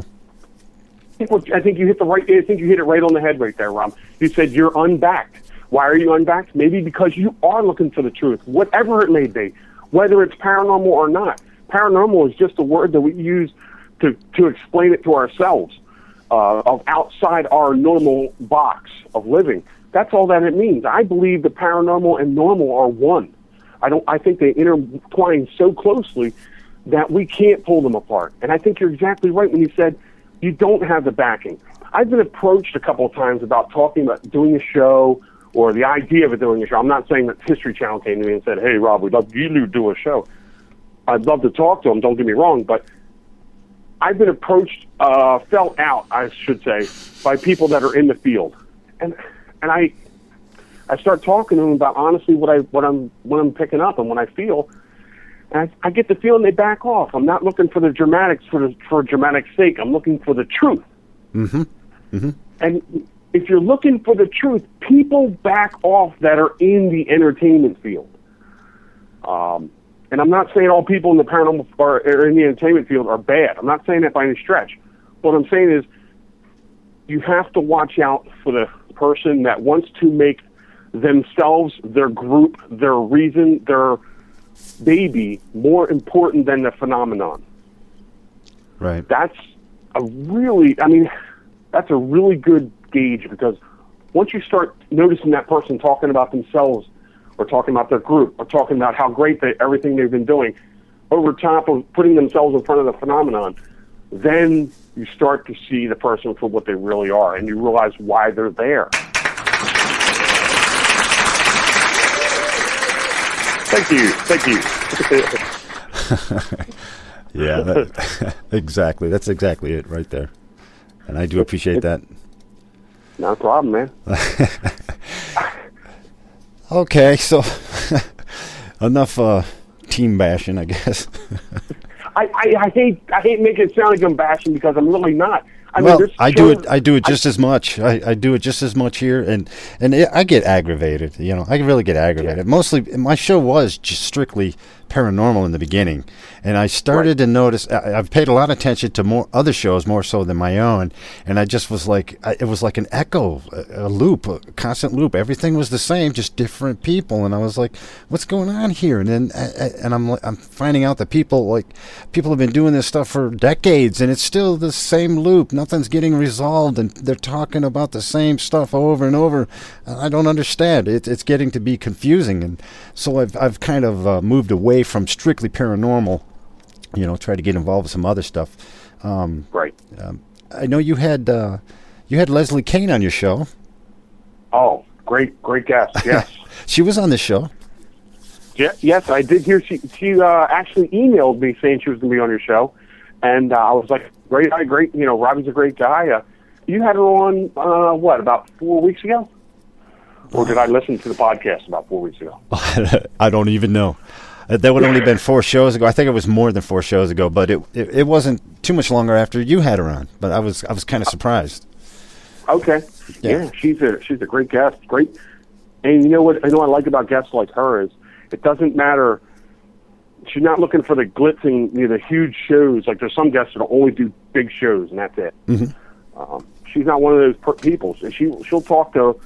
I think you hit it right on the head right there, Rob. You said you're unbacked. Why are you unbacked? Maybe because you are looking for the truth, whatever it may be, whether it's paranormal or not. Paranormal is just a word that we use to explain it to ourselves, of outside our normal box of living. That's all that it means. I believe the paranormal and normal are one. I think they intertwine so closely that we can't pull them apart. And I think you're exactly right when you said you don't have the backing. I've been approached a couple of times about talking about doing a show or the idea of doing a show. I'm not saying that History Channel came to me and said, "Hey, Rob, we'd love you to do a show." I'd love to talk to them, don't get me wrong, but I've been approached, felt out, I should say, by people that are in the field. And I start talking to them about honestly what I'm picking up and what I feel. And I get the feeling they back off. I'm not looking for the dramatics for dramatic sake. I'm looking for the truth. Mm-hmm. Mm-hmm. And if you're looking for the truth, people back off that are in the entertainment field. And I'm not saying all people in the paranormal or in the entertainment field are bad. I'm not saying that by any stretch. What I'm saying is you have to watch out for the person that wants to make themselves, their group, their reason, their baby more important than the phenomenon. Right. That's a really good gauge, because once you start noticing that person talking about themselves or talking about their group or talking about how great everything they've been doing over top of putting themselves in front of the phenomenon, then you start to see the person for what they really are, and you realize why they're there. Thank you. Yeah, exactly. That's exactly it right there. And I do appreciate that. Not a problem, man. Okay, so enough team bashing, I guess. I hate making it sound like I'm bashing, because I'm really not. I do it just as much. I do it just as much here, and I get aggravated. I really get aggravated. Yeah. Mostly, my show was just strictly paranormal in the beginning, and I started to notice. I've paid a lot of attention to more other shows, more so than my own, and I just was like, it was like an echo, a loop, a constant loop. Everything was the same, just different people, and I was like, what's going on here? And then I'm finding out that people have been doing this stuff for decades, and it's still the same loop. Nothing's getting resolved, and they're talking about the same stuff over and over. I don't understand. It's getting to be confusing, and so I've kind of moved away from strictly paranormal. Try to get involved with some other stuff. Right. I know you had Leslie Kane on your show. Oh, great guest. Yes. She was on the show. Yeah, yes, I did hear she actually emailed me saying she was going to be on your show, and I was like, great. Robbie's a great guy. You had her on about 4 weeks ago, or did I listen to the podcast about 4 weeks ago? I don't even know. That would only been 4 shows ago. I think it was more than 4 shows ago, but it wasn't too much longer after you had her on. But I was kind of surprised. Okay. Yeah, she's a great guest. Great. And you know what I like about guests like her is it doesn't matter. She's not looking for the glitzing, the huge shows. Like there's some guests that only do big shows and that's it. Mm-hmm. She's not one of those people. So she'll talk to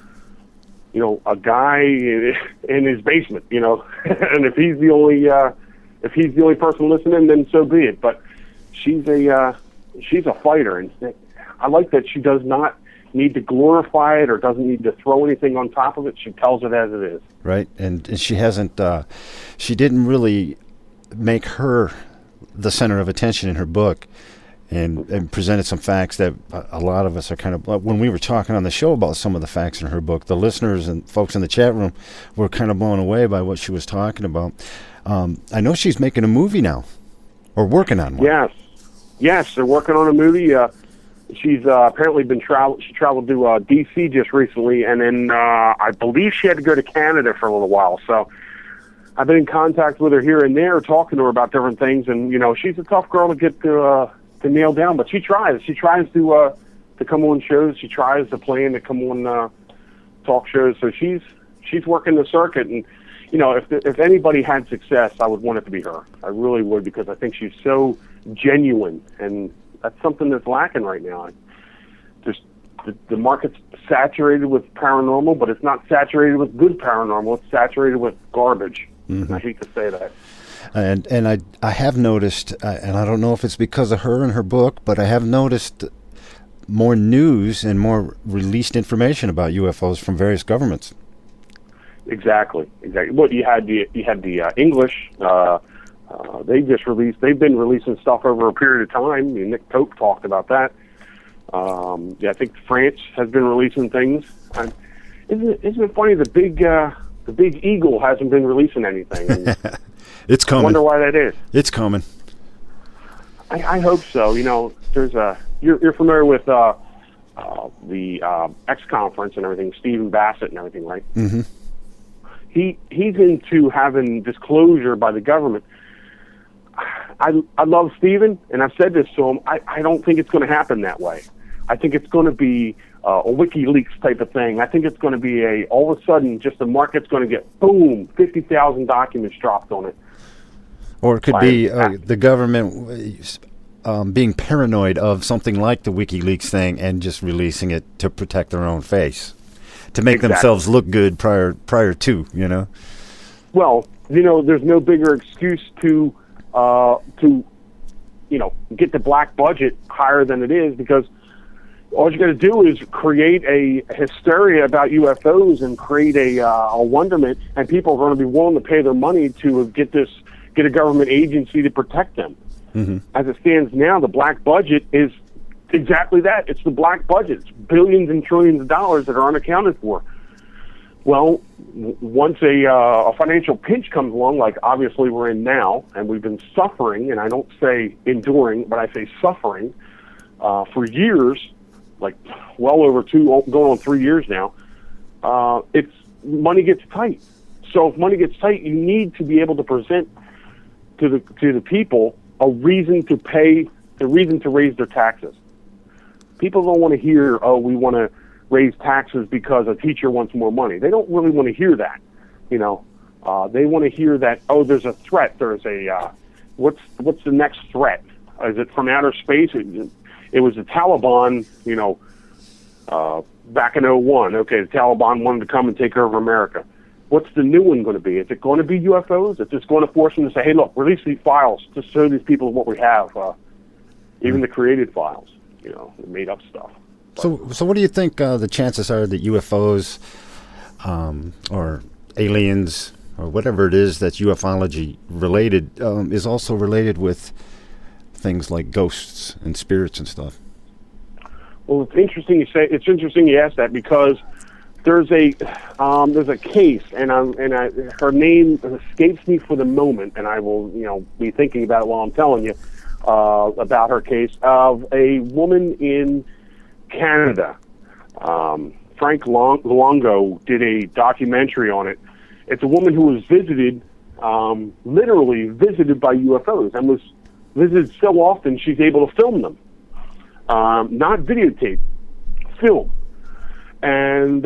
a guy in his basement, and if he's the only person listening, then so be it. But she's a fighter, and I like that she does not need to glorify it or doesn't need to throw anything on top of it. She tells it as it is. Right, and she hasn't. She didn't really make her the center of attention in her book. And presented some facts that a lot of us are kind of, when we were talking on the show about some of the facts in her book, the listeners and folks in the chat room were kind of blown away by what she was talking about. I know she's making a movie now, or working on one. Yes, they're working on a movie. She's apparently she traveled to D.C. just recently, and then I believe she had to go to Canada for a little while. So I've been in contact with her here and there, talking to her about different things, and she's a tough girl to get to nail down, but she tries. She tries to come on shows. She tries to plan to come on talk shows. So she's working the circuit, and if anybody had success, I would want it to be her. I really would, because I think she's so genuine, and that's something that's lacking right now. Just the market's saturated with paranormal, but it's not saturated with good paranormal. It's saturated with garbage. Mm-hmm. I hate to say that. And I have noticed, and I don't know if it's because of her and her book, but I have noticed more news and more released information about UFOs from various governments. Exactly. Well, you had the English. They've been releasing stuff over a period of time. Nick Pope talked about that. I think France has been releasing things. Isn't it funny? The big eagle hasn't been releasing anything. It's coming. I wonder why that is. It's coming. I hope so. There's you're familiar with the X conference and everything, Stephen Bassett and everything, right? Mm-hmm. He's into having disclosure by the government. I love Stephen, and I've said this to him. I don't think it's going to happen that way. I think it's going to be a WikiLeaks type of thing. I think it's going to be all of a sudden, just the market's going to get, boom, 50,000 documents dropped on it. Or it could be the government being paranoid of something like the WikiLeaks thing and just releasing it to protect their own face. to make Exactly. themselves look good prior to, you know. Well, you know, there's no bigger excuse to get the black budget higher than it is, because all you got to do is create a hysteria about UFOs and create a wonderment, and people are going to be willing to pay their money to get a government agency to protect them. Mm-hmm. As it stands now, the black budget is exactly that. It's the black budget. It's billions and trillions of dollars that are unaccounted for. Well, once a financial pinch comes along, like obviously we're in now, and we've been suffering, and I don't say enduring, but I say suffering, for years, like well over going on 3 years now, it's money gets tight. So if money gets tight, you need to be able to present to the people a reason to pay, the reason to raise their taxes. People don't want to hear, oh, we want to raise taxes because a teacher wants more money. They don't really want to hear that. You know, they want to hear that, oh, there's a threat. There's a what's the next threat? Is it from outer space? It was the Taliban, you know, back in 2001. Okay, the Taliban wanted to come and take over America. What's the new one going to be? Is it going to be UFOs? Is it just going to force them to say, hey, look, release these files to show these people what we have, even the created files, you know, the made-up stuff. So what do you think the chances are that UFOs or aliens or whatever it is that's ufology related is also related with things like ghosts and spirits and stuff? Well, it's interesting you say. It's interesting you ask that, because there's a case, and her name escapes me for the moment, and I will, you know, be thinking about it while I'm telling you about her case of a woman in Canada. Frank Luongo did a documentary on it. It's a woman who was literally visited by UFOs, and was visited so often she's able to film them, not videotape, film. And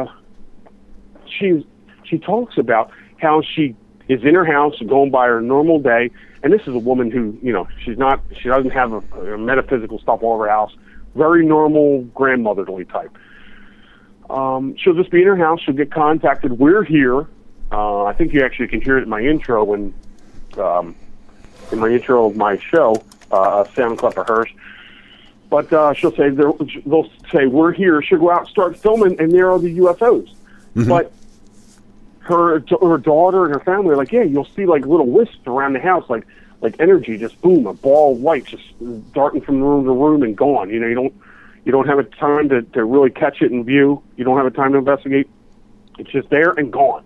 she talks about how she is in her house going by her normal day, and this is a woman who, you know, she doesn't have a metaphysical stuff all over her house. Very normal, grandmotherly type. She'll just be in her house. She'll get contacted. We're here. I think you actually can hear it in my intro in my intro of my show, a sound clip of hers. But she'll say, they'll say, we're here. She'll go out and start filming, and there are the UFOs. Mm-hmm. But her daughter and her family are like, yeah, you'll see like little wisps around the house, like energy, just boom, a ball of light just darting from room to room and gone. You know, you don't have a time to really catch it in view. You don't have a time to investigate. It's just there and gone.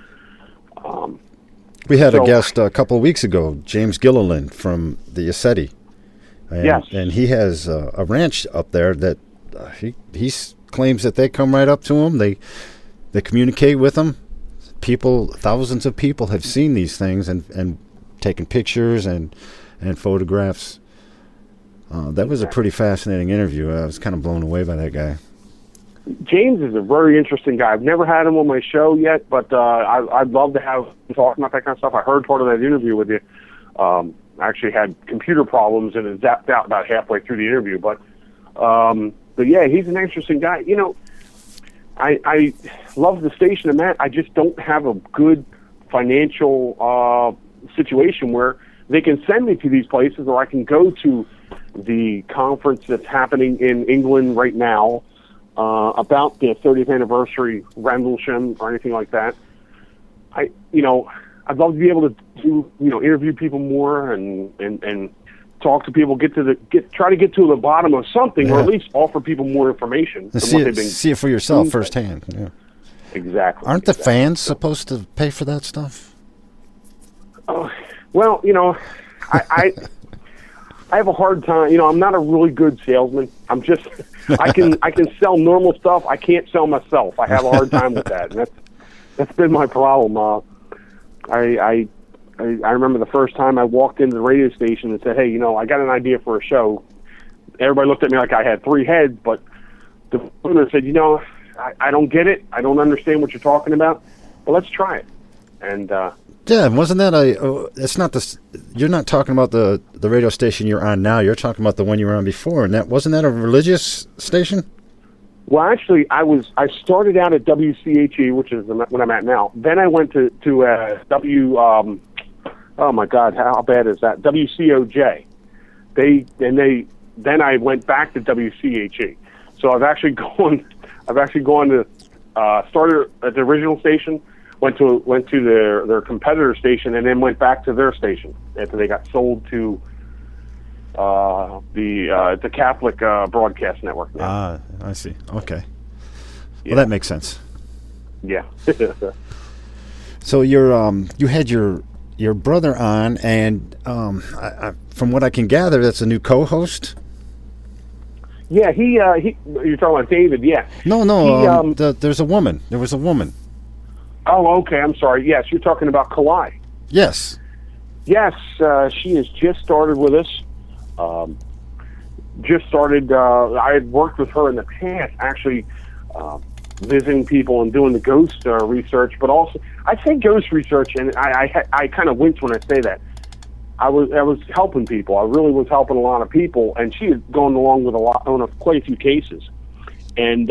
We had a guest a couple of weeks ago, James Gilliland from the Yoseti. Yes. And he has a ranch up there that he claims that they come right up to him. They communicate with him. Thousands of people have seen these things and taken pictures and photographs. That was a pretty fascinating interview. I was kind of blown away by that guy. James is a very interesting guy. I've never had him on my show yet, but I'd love to have him talking about that kind of stuff. I heard part of that interview with you. I actually had computer problems and it zapped out about halfway through the interview. But yeah, he's an interesting guy. You know, I love the station I'm at. I just don't have a good financial situation where they can send me to these places, or I can go to the conference that's happening in England right now about the 30th anniversary Rendlesham or anything like that. I'd love to be able to do, interview people more and talk to people, try to get to the bottom of something, or at least offer people more information. See it for yourself firsthand. Yeah. Exactly. Aren't the fans supposed to pay for that stuff? Well, I have a hard time. I'm not a really good salesman. I'm just I can sell normal stuff. I can't sell myself. I have a hard time with that, and that's been my problem. I remember the first time I walked into the radio station and said, "Hey, I got an idea for a show." Everybody looked at me like I had three heads, but the owner said, I don't get it. I don't understand what you're talking about, but let's try it. And yeah, wasn't that it's not this. You're not talking about the radio station you're on now. You're talking about the one you were on before, and wasn't that a religious station? Well, actually, I started out at WCHE, which is what I'm at now. Then I went to oh my God, how bad is that? WCOJ. Then I went back to WCHE. So I've actually gone to started at the original station, went to their competitor station, and then went back to their station after they got sold to the Catholic broadcast network now. Ah, I see. Okay. Yeah. Well, that makes sense. Yeah. So you had your brother on, and from what I can gather, that's a new co-host. Yeah, you're talking about David, yeah. No, there's a woman. There was a woman. Oh, okay, I'm sorry. Yes, you're talking about Kalai. Yes. Yes, she has just started with us. I had worked with her in the past, actually, visiting people and doing the ghost research, but also, I say ghost research, and I kind of wince when I say that. I was helping people. I really was helping a lot of people, and she had gone along with quite a few cases. And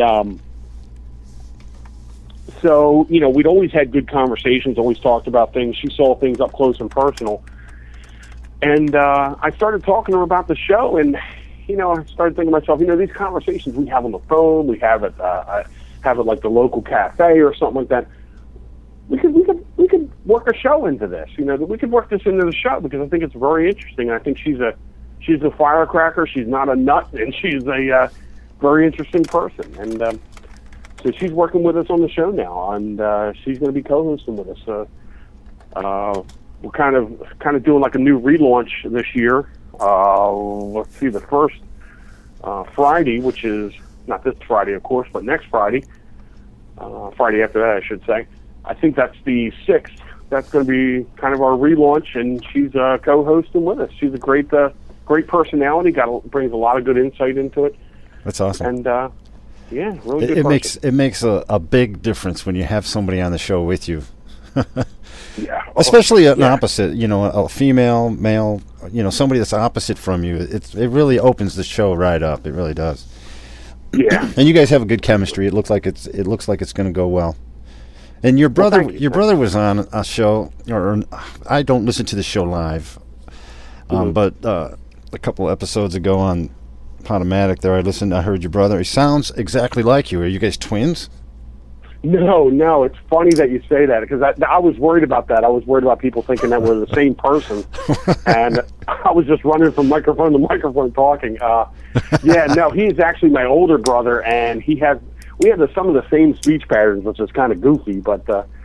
so, we'd always had good conversations, always talked about things. She saw things up close and personal. And I started talking to her about the show, and, I started thinking to myself, these conversations we have on the phone, we have it like the local cafe or something like that. We could work a show into this. We could work this into the show because I think it's very interesting. I think she's a firecracker. She's not a nut, and she's a very interesting person. And so she's working with us on the show now, and she's going to be co-hosting with us. We're kind of doing like a new relaunch this year. Let's see, the first Friday, which is not this Friday, of course, but next Friday. Friday after that, I should say. I think that's the 6th. That's going to be kind of our relaunch, and she's co-hosting with us. She's a great personality. Brings a lot of good insight into it. That's awesome. And yeah, really good. It makes a big difference when you have somebody on the show with you. Yeah, especially an opposite. A female, male. Somebody that's opposite from you. It really opens the show right up. It really does. Yeah. And you guys have a good chemistry. It looks like it's going to go well. And your brother, was on a show, or I don't listen to the show live, but a couple episodes ago on Podomatic there, I heard your brother. He sounds exactly like you. Are you guys twins? No. It's funny that you say that because I was worried about that. I was worried about people thinking that we're the same person, and I was just running from microphone to microphone talking. He's actually my older brother, and we have some of the same speech patterns, which is kind of goofy, but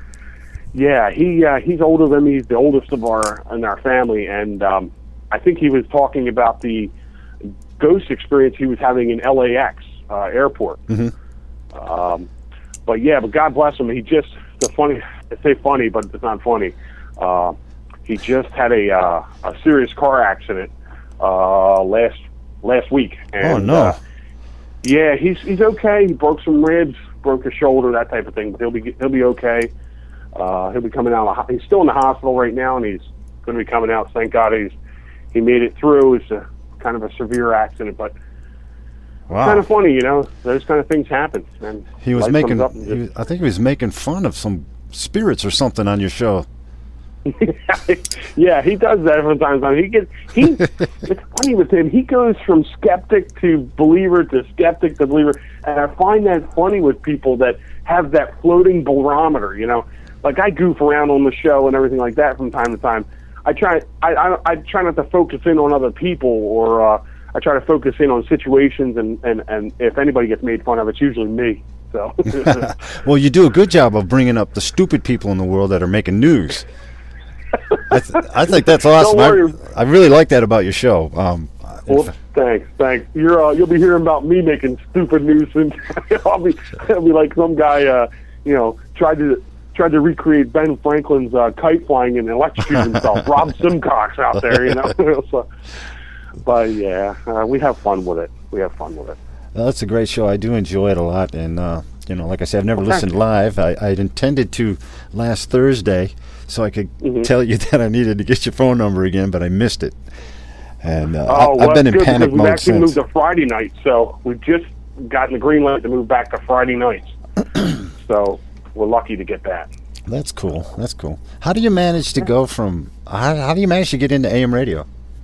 he's older than me. He's the oldest in our family, and I think he was talking about the ghost experience he was having in LAX airport. Mm-hmm. But God bless him. He just I say funny, but it's not funny. He just had a serious car accident last week. And, oh no. Yeah, he's okay. He broke some ribs, broke his shoulder, that type of thing. But he'll be okay. He'll be coming out. He's still in the hospital right now, and he's going to be coming out. Thank God he made it through. It's kind of a severe accident, but wow. Kind of funny, those kind of things happen. And he was I think he was making fun of some spirits or something on your show. Yeah, he does that from time to time. It's funny with him. He goes from skeptic to believer to skeptic to believer, and I find that funny with people that have that floating barometer. Like I goof around on the show and everything like that from time to time. I try not to focus in on other people, or I try to focus in on situations, and if anybody gets made fun of, it's usually me. So, well, you do a good job of bringing up the stupid people in the world that are making news. I think that's awesome. I really like that about your show. Well, thanks. You'll be hearing about me making stupid news, and I'll be like some guy, tried to recreate Ben Franklin's kite flying and electrocute himself. Rob Simcox out there, So, but yeah, we have fun with it. Well, that's a great show. I do enjoy it a lot, and like I said, I've never listened live. I'd intended to last Thursday, so I could tell you that I needed to get your phone number again, but I missed it. And I've been in panic mode since. We've actually moved to Friday night, so we gotten the green light to move back to Friday nights. So we're lucky to get that. That's cool. That's cool. How do you manage to go from? How do you manage to get into AM radio?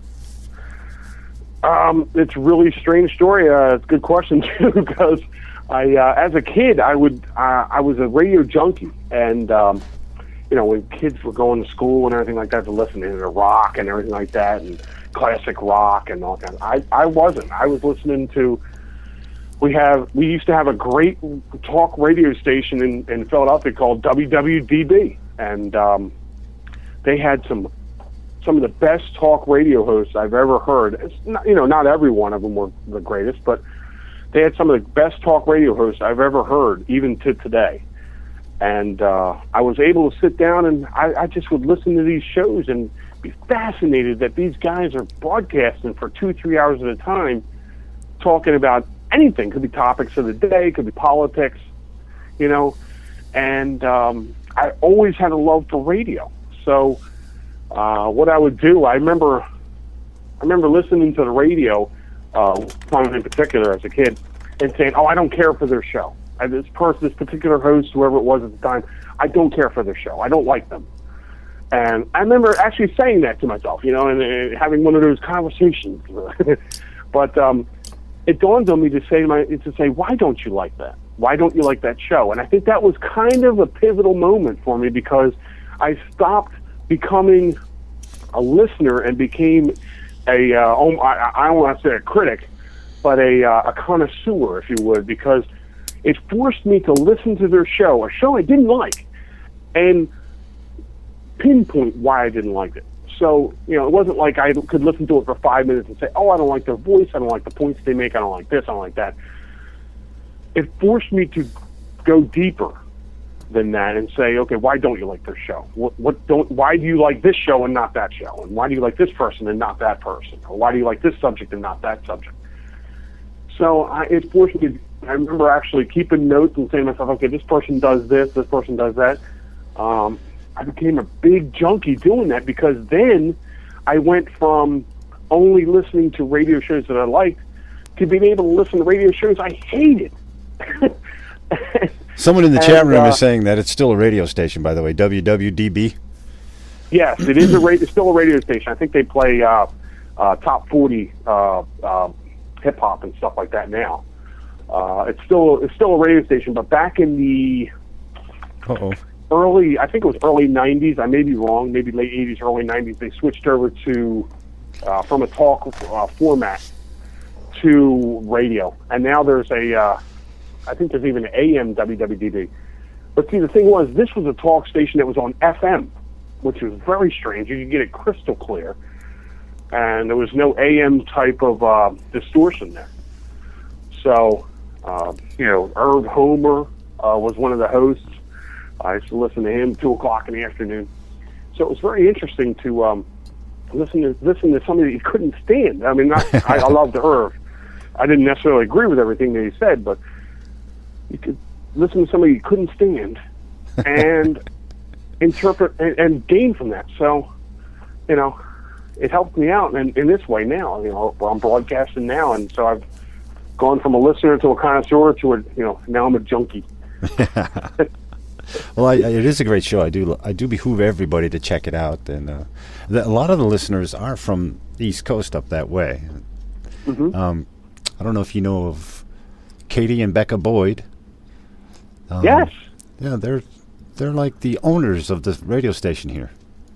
It's a really strange story. It's a good question too, because as a kid, I was a radio junkie, and when kids were going to school and everything like that, to listen to rock and everything like that, and classic rock and all that. I wasn't. I was listening to. We used to have a great talk radio station in Philadelphia called WWDB, and they had some of the best talk radio hosts I've ever heard. It's not every one of them were the greatest, but they had some of the best talk radio hosts I've ever heard, even to today. And I was able to sit down and I just would listen to these shows and be fascinated that these guys are broadcasting for 2-3 hours at a time, talking about anything. Could be topics of the day, could be politics, and I always had a love for radio. So what I would do, I remember listening to the radio, one in particular as a kid, and saying, "Oh, I don't care for their show. This particular host, whoever it was at the time, I don't care for their show. I don't like them." And I remember actually saying that to myself, and having one of those conversations. But it dawned on me to say, why don't you like that? Why don't you like that show? And I think that was kind of a pivotal moment for me, because I stopped becoming a listener and became I don't want to say a critic, but a connoisseur, if you would, because it forced me to listen to their show, a show I didn't like, and pinpoint why I didn't like it. So, it wasn't like I could listen to it for 5 minutes and say, "Oh, I don't like their voice, I don't like the points they make, I don't like this, I don't like that." It forced me to go deeper than that and say, "Okay, why don't you like their show? Why do you like this show and not that show? And why do you like this person and not that person? Or why do you like this subject and not that subject?" So it forced me. I remember actually keeping notes and saying to myself, "Okay, this person does this person does that." I became a big junkie doing that, because then I went from only listening to radio shows that I liked to being able to listen to radio shows I hated. Someone in the chat room is saying that it's still a radio station, by the way, WWDB. Yes, it is it's still a radio station. I think they play top 40 hip hop and stuff like that now. It's still a radio station, but back in the I think it was early 90s, I may be wrong, maybe late 80s, early 90s, they switched over to from a talk format to radio. And now there's I think there's even an AM WWDB. But see, the thing was, this was a talk station that was on FM, which was very strange. You could get it crystal clear. And there was no AM type of distortion there. So, Herb Homer was one of the hosts. I used to listen to him 2 o'clock in the afternoon. So it was very interesting to listen to somebody that you couldn't stand. I mean, I loved Herb. I didn't necessarily agree with everything that he said, but you could listen to somebody you couldn't stand and interpret and gain from that. So, it helped me out in this way now. I'm broadcasting now, and so I've gone from a listener to a connoisseur to now I'm a junkie. Well, it is a great show. I do behoove everybody to check it out, and a lot of the listeners are from the East Coast up that way. Mm-hmm. I don't know if you know of Katie and Becca Boyd. Yes. Yeah, they're like the owners of the radio station here.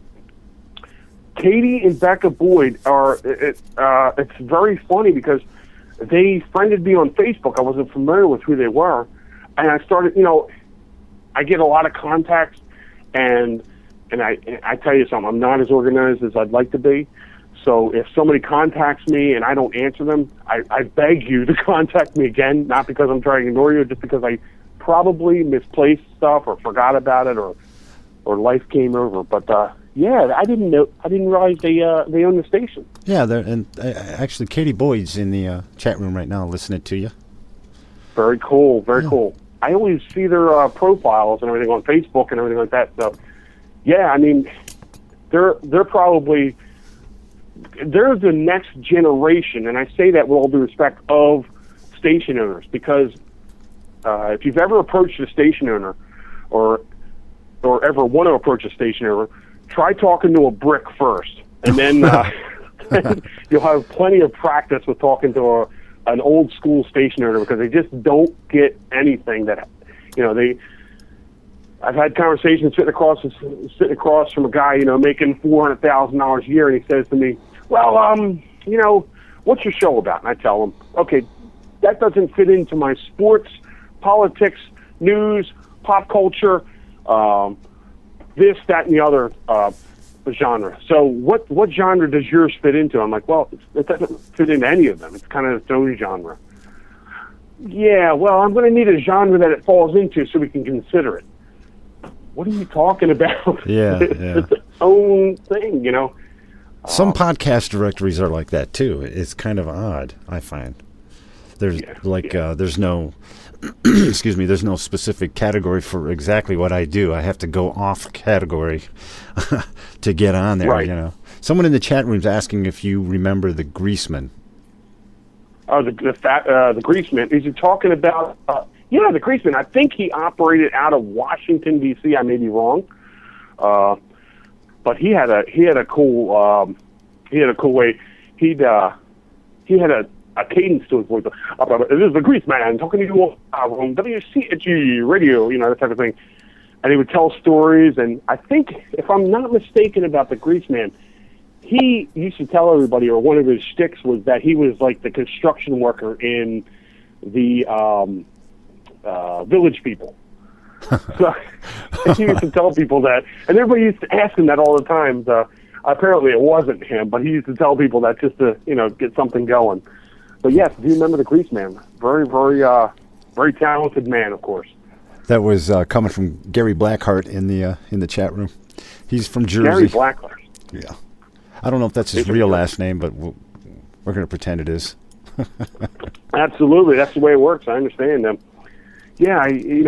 Katie and Becca Boyd are. It's very funny because they friended me on Facebook. I wasn't familiar with who they were, and I started. I get a lot of contacts, and I tell you something, I'm not as organized as I'd like to be. So if somebody contacts me and I don't answer them, I beg you to contact me again, not because I'm trying to ignore you, just because I probably misplaced stuff or forgot about it or life came over. But yeah, I didn't realize they own the station. Yeah, actually Katie Boyd's in the chat room right now listening to you. Very cool, very cool. I always see their profiles and everything on Facebook and everything like that. So, yeah, I mean, they're the next generation, and I say that with all due respect, of station owners, because if you've ever approached a station owner or ever want to approach a station owner, try talking to a brick first, and then you'll have plenty of practice with talking to an old school station owner, because they just don't get anything that, I've had conversations sitting across from a guy, making $400,000 a year, and he says to me, well, what's your show about? And I tell him, okay, that doesn't fit into my sports, politics, news, pop culture, this, that, and the other genre. So what genre does yours fit into? I'm like, well, it doesn't fit into any of them. It's kind of its own genre. Yeah, well, I'm going to need a genre that it falls into so we can consider it. What are you talking about? Yeah. It's its own thing, Some podcast directories are like that too. It's kind of odd, I find. There's there's no excuse me, there's no specific category for exactly what I do. I have to go off category to get on there, right. Someone in the chat room's asking if you remember the Greaseman. Oh, the Greaseman. Is he talking about yeah, the Greaseman. I think he operated out of Washington D.C. I may be wrong. But he had a cool way. He had a cadence to his voice. This is the Greaseman talking to you on WCHG radio, that type of thing. And he would tell stories. And I think, if I'm not mistaken about the Greaseman, he used to tell everybody, or one of his shticks was that he was like the construction worker in the Village People. So he used to tell people that, and everybody used to ask him that all the time. Apparently, it wasn't him, but he used to tell people that just to get something going. But yes, do you remember the Greaseman? Very, very, very talented man, of course. That was coming from Gary Blackheart in the chat room. He's from Jersey. Gary Blackheart. Yeah, I don't know if that's his real last name, but we're going to pretend it is. Absolutely, that's the way it works. I understand them. Yeah,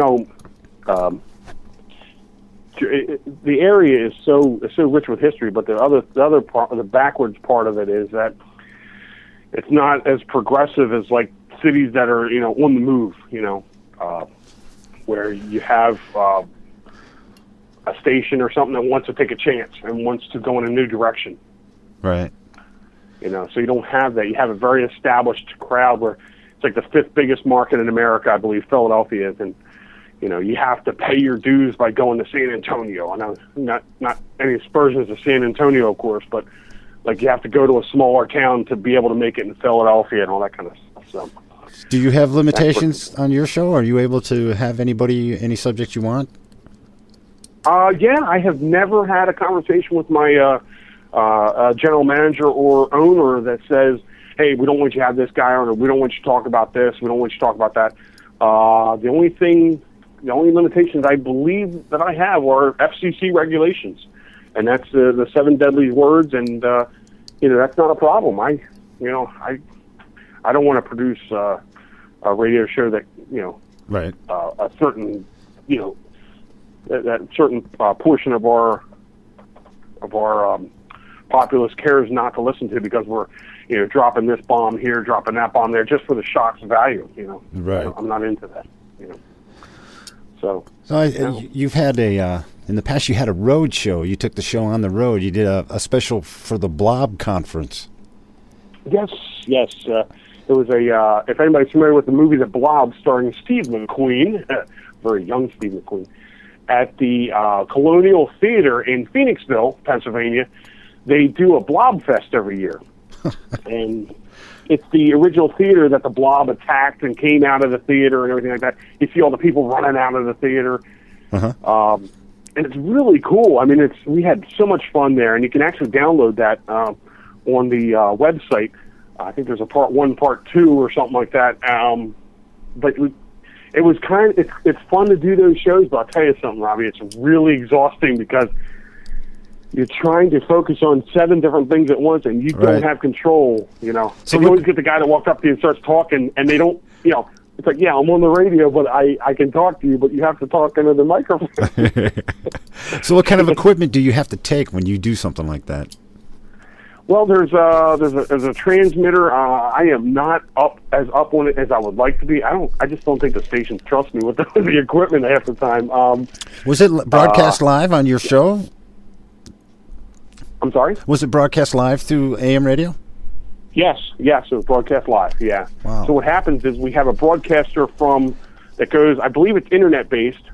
the area is so rich with history, but the other part, the backwards part of it, is that it's not as progressive as like cities that are on the move. Where you have a station or something that wants to take a chance and wants to go in a new direction. Right. So you don't have that. You have a very established crowd where it's like the 5th biggest market in America, I believe Philadelphia is, and you have to pay your dues by going to San Antonio. I know not any aspersions to San Antonio, of course, but like you have to go to a smaller town to be able to make it in Philadelphia and all that kind of stuff. So, do you have limitations on your show? Are you able to have any subject you want? Yeah, I have never had a conversation with my general manager or owner that says, hey, we don't want you to have this guy on, or we don't want you to talk about this, we don't want you to talk about that. The only limitations I believe that I have are FCC regulations, and that's the 7 deadly words, and that's not a problem. I don't want to produce a radio show that right, a certain that certain portion of our populace cares not to listen to, because we're dropping this bomb here, dropping that bomb there, just for the shock's value. Right. I'm not into that. So you've had in the past you had a road show. You took the show on the road. You did a special for the Blob conference. Yes. There was if anybody's familiar with the movie The Blob, starring Steve McQueen, very young Steve McQueen, at the Colonial Theater in Phoenixville, Pennsylvania, they do a Blob Fest every year. And it's the original theater that the Blob attacked and came out of the theater and everything like that. You see all the people running out of the theater. Uh-huh. And it's really cool. I mean, we had so much fun there, and you can actually download that on the website. I think there's a part 1, part 2, or something like that. But it was it's fun to do those shows, but I'll tell you something, Robbie, it's really exhausting, because you're trying to focus on 7 different things at once, and you don't have control, So you always get the guy that walks up to you and starts talking, and they don't, it's like, yeah, I'm on the radio, but I can talk to you, but you have to talk into the microphone. So what kind of equipment do you have to take when you do something like that? Well, there's a transmitter. I am not up on it as I would like to be. I just don't think the stations trust me with the equipment half the time. Was it broadcast live on your show? I'm sorry? Was it broadcast live through AM radio? Yes, it was broadcast live, yeah. Wow. So what happens is we have a broadcaster that goes, I believe it's internet-based.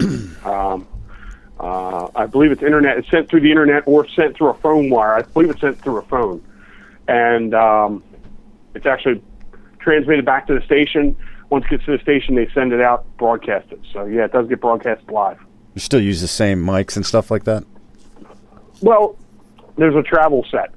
I believe it's internet. It's sent through the internet or sent through a phone wire. I believe it's sent through a phone. And it's actually transmitted back to the station. Once it gets to the station, they send it out, broadcast it. So, yeah, it does get broadcast live. You still use the same mics and stuff like that? Well, there's a travel set.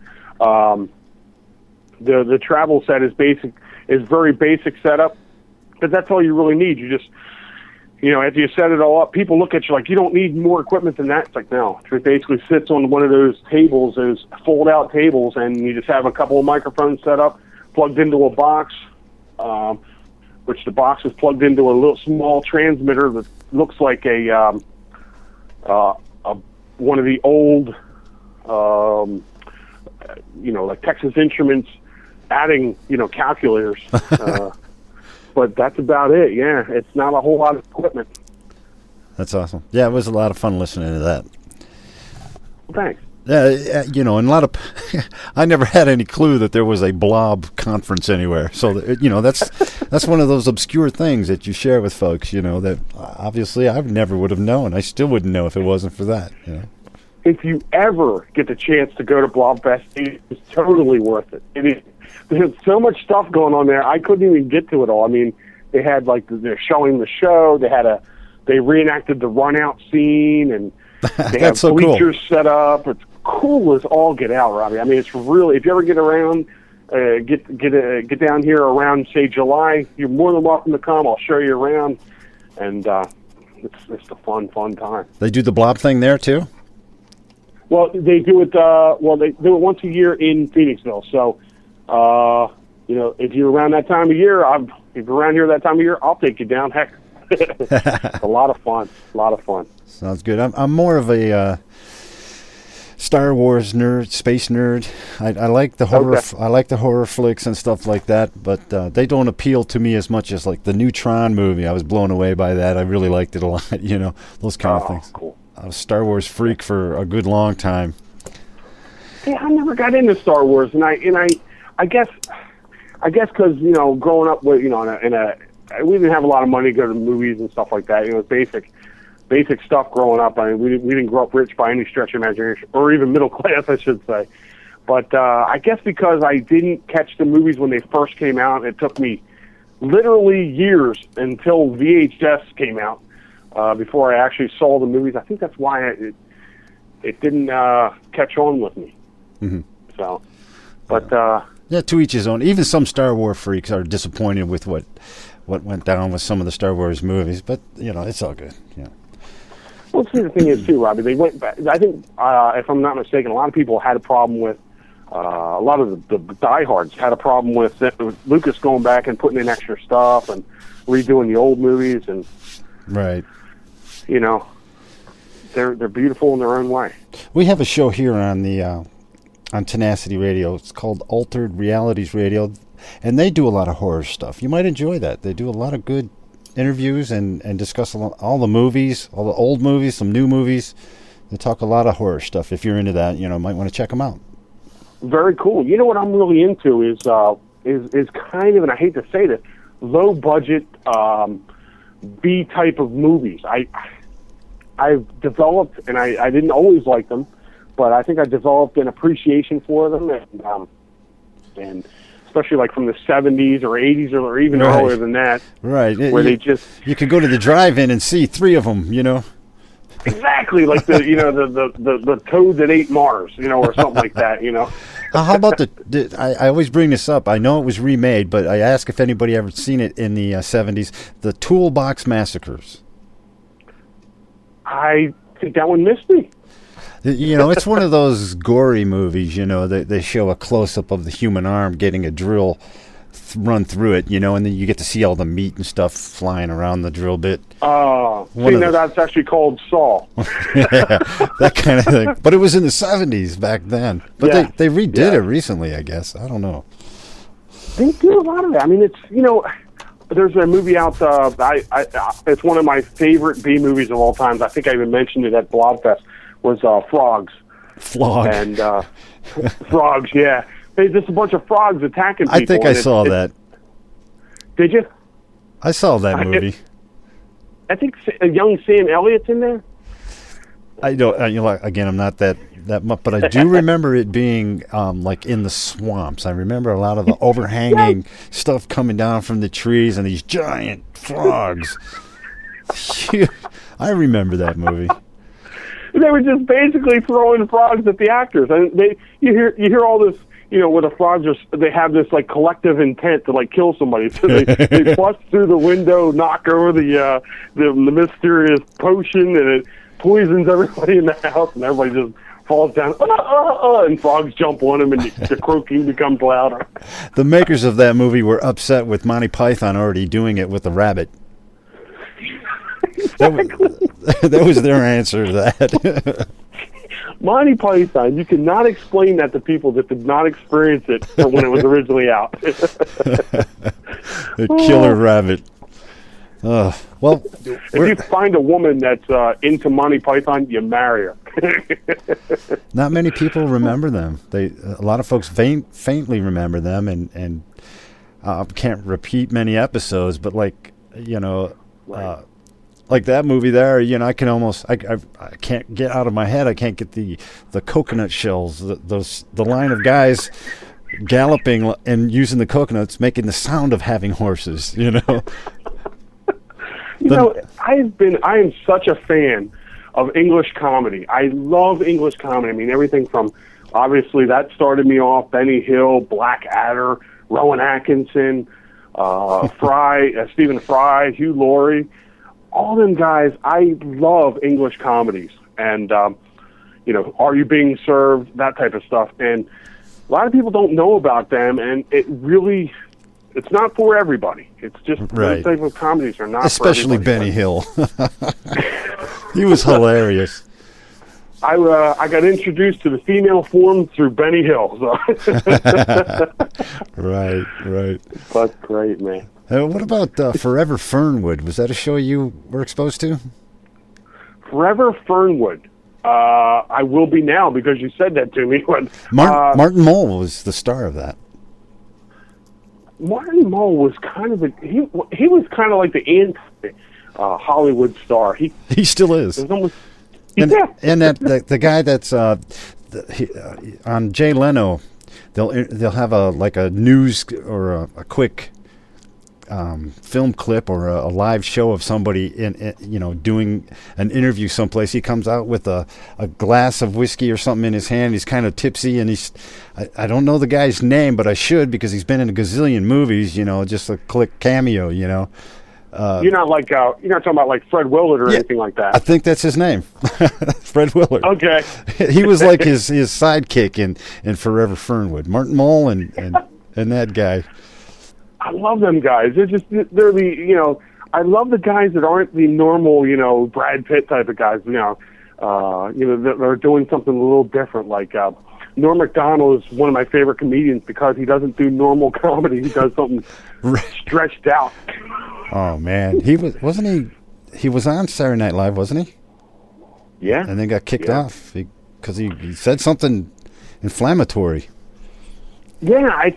The travel set is very basic setup, but that's all you really need. You just, after you set it all up, people look at you like, you don't need more equipment than that. It's like, no. It basically sits on one of those tables, those fold-out tables, and you just have a couple of microphones set up, plugged into a box, which the box is plugged into a little small transmitter that looks like one of the old, like Texas Instruments adding, calculators. But that's about it, yeah. It's not a whole lot of equipment. That's awesome. Yeah, it was a lot of fun listening to that. Thanks. Yeah, and a lot of... I never had any clue that there was a blob conference anywhere. So, that's one of those obscure things that you share with folks, that obviously I never would have known. I still wouldn't know if it wasn't for that, If you ever get the chance to go to Blobfest, it's totally worth it. There's so much stuff going on there. I couldn't even get to it all. I mean, they had they're showing the show. They reenacted the run out scene, and they have so bleachers cool. set up. It's cool as all get out, Robbie. I mean, it's really, if you ever get around, get down here around say July, you're more than welcome to come. I'll show you around, and it's a fun time. They do the blob thing there too. Well, they do it. They do it once a year in Phoenixville. So, if you're around that time of year, if you're around here that time of year, I'll take you down. Heck, it's a lot of fun. Sounds good. I'm more of a Star Wars nerd, space nerd. I like the horror. Okay. I like the horror flicks and stuff like that. But they don't appeal to me as much as like the new Tron movie. I was blown away by that. I really liked it a lot. Those kind of things. Cool. I was a Star Wars freak for a good long time. Hey, I never got into Star Wars, and I guess because growing up with we didn't have a lot of money to go to movies and stuff like that. Basic stuff growing up. I mean, we didn't grow up rich by any stretch of imagination, or even middle class, I should say. But I guess because I didn't catch the movies when they first came out, it took me literally years until VHS came out. Before I actually saw the movies. I think that's why it didn't catch on with me. Mm-hmm. So, but yeah, to each his own. Even some Star Wars freaks are disappointed with what went down with some of the Star Wars movies, but it's all good. Yeah. Well, see, the thing is too, Robbie. They went back. I think, if I'm not mistaken, a lot of people had a problem with. A lot of the diehards had a problem with Lucas going back and putting in extra stuff and redoing the old movies and. Right. They're beautiful in their own way. We have a show here on the on Tenacity Radio. It's called Altered Realities Radio, and they do a lot of horror stuff. You might enjoy that. They do a lot of good interviews and discuss all the movies, all the old movies, some new movies. They talk a lot of horror stuff. If you're into that, might want to check them out. Very cool. You know what I'm really into is kind of, and I hate to say this, low budget. B type of movies. I've developed, and I didn't always like them, but I think I developed an appreciation for them, and especially like from the 70s or 80s or even earlier than that. Right. Where you could go to the drive-in and see 3 of them. Exactly, like the toad that ate Mars, or something like that, How about I always bring this up. I know it was remade, but I ask if anybody ever seen it in the 70s. The Toolbox Massacres. I think that one missed me. It's one of those gory movies. They show a close-up of the human arm getting a drill run through it, you know, and then you get to see all the meat and stuff flying around the drill bit. That's actually called Saw. Yeah, that kind of thing. But it was in the 70s back then. But Yeah. they redid it recently, I guess. I don't know. They do a lot of that. I mean, it's, you know, there's a movie out, it's one of my favorite B movies of all time. I think I even mentioned it at Blobfest, was Frogs. Flog. And frogs, yeah. There's just a bunch of frogs attacking people. I think I saw that. Did you? I saw that movie. I think a young Sam Elliott's in there. I don't. You know, again, I'm not that much, but I do remember it being like in the swamps. I remember a lot of the overhanging stuff coming down from the trees and these giant frogs. I remember that movie. They were just basically throwing frogs at the actors, and you hear all this, you know, where the frogs they have this like collective intent to like kill somebody, so they bust through the window, knock over the mysterious potion, and it poisons everybody in the house, and everybody just falls down, and frogs jump on them, and the croaking becomes louder. The makers of that movie were upset with Monty Python already doing it with the rabbit. That was their answer to that. Monty Python, you cannot explain that to people that did not experience it when it was originally out. The killer rabbit. Well, if you find a woman that's into Monty Python, you marry her. Not many people remember them. A lot of folks faintly remember them, and can't repeat many episodes. But like, you know. Right. Like that movie there, you know, I can almost, I can't get out of my head. I can't get the coconut shells, the line of guys galloping and using the coconuts, making the sound of having horses, you know. I am such a fan of English comedy. I love English comedy. I mean, everything from, obviously, that started me off, Benny Hill, Blackadder, Rowan Atkinson, Stephen Fry, Hugh Laurie. All them guys, I love English comedies, and you know, Are You Being Served? That type of stuff. And a lot of people don't know about them, and it's not for everybody. It's just right. Those type of comedies are not especially for Benny Hill. He was hilarious. I got introduced to the female form through Benny Hill. So. Right. That's great, man. What about Forever Fernwood? Was that a show you were exposed to? Forever Fernwood. I will be now because you said that to me. Martin Mull was the star of that. Martin Mull was kind of he was kind of like the anti Hollywood star. He still is. Almost, and that the guy that's on Jay Leno, they'll have a news or a quick film clip or a live show of somebody in doing an interview someplace. He comes out with a glass of whiskey or something in his hand. He's kind of tipsy, and I don't know the guy's name, but I should because he's been in a gazillion movies. You know, just a quick cameo. You know. You're not talking about like Fred Willard or anything like that. I think that's his name, Fred Willard. Okay. He was like his sidekick in Forever Fernwood. Martin Mull and that guy. I love them guys. I love the guys that aren't the normal, Brad Pitt type of guys. That are doing something a little different. Like Norm Macdonald is one of my favorite comedians because he doesn't do normal comedy. He does something stretched out. Oh man, he was on Saturday Night Live, wasn't he? Yeah. And then got kicked off because he said something inflammatory. Yeah,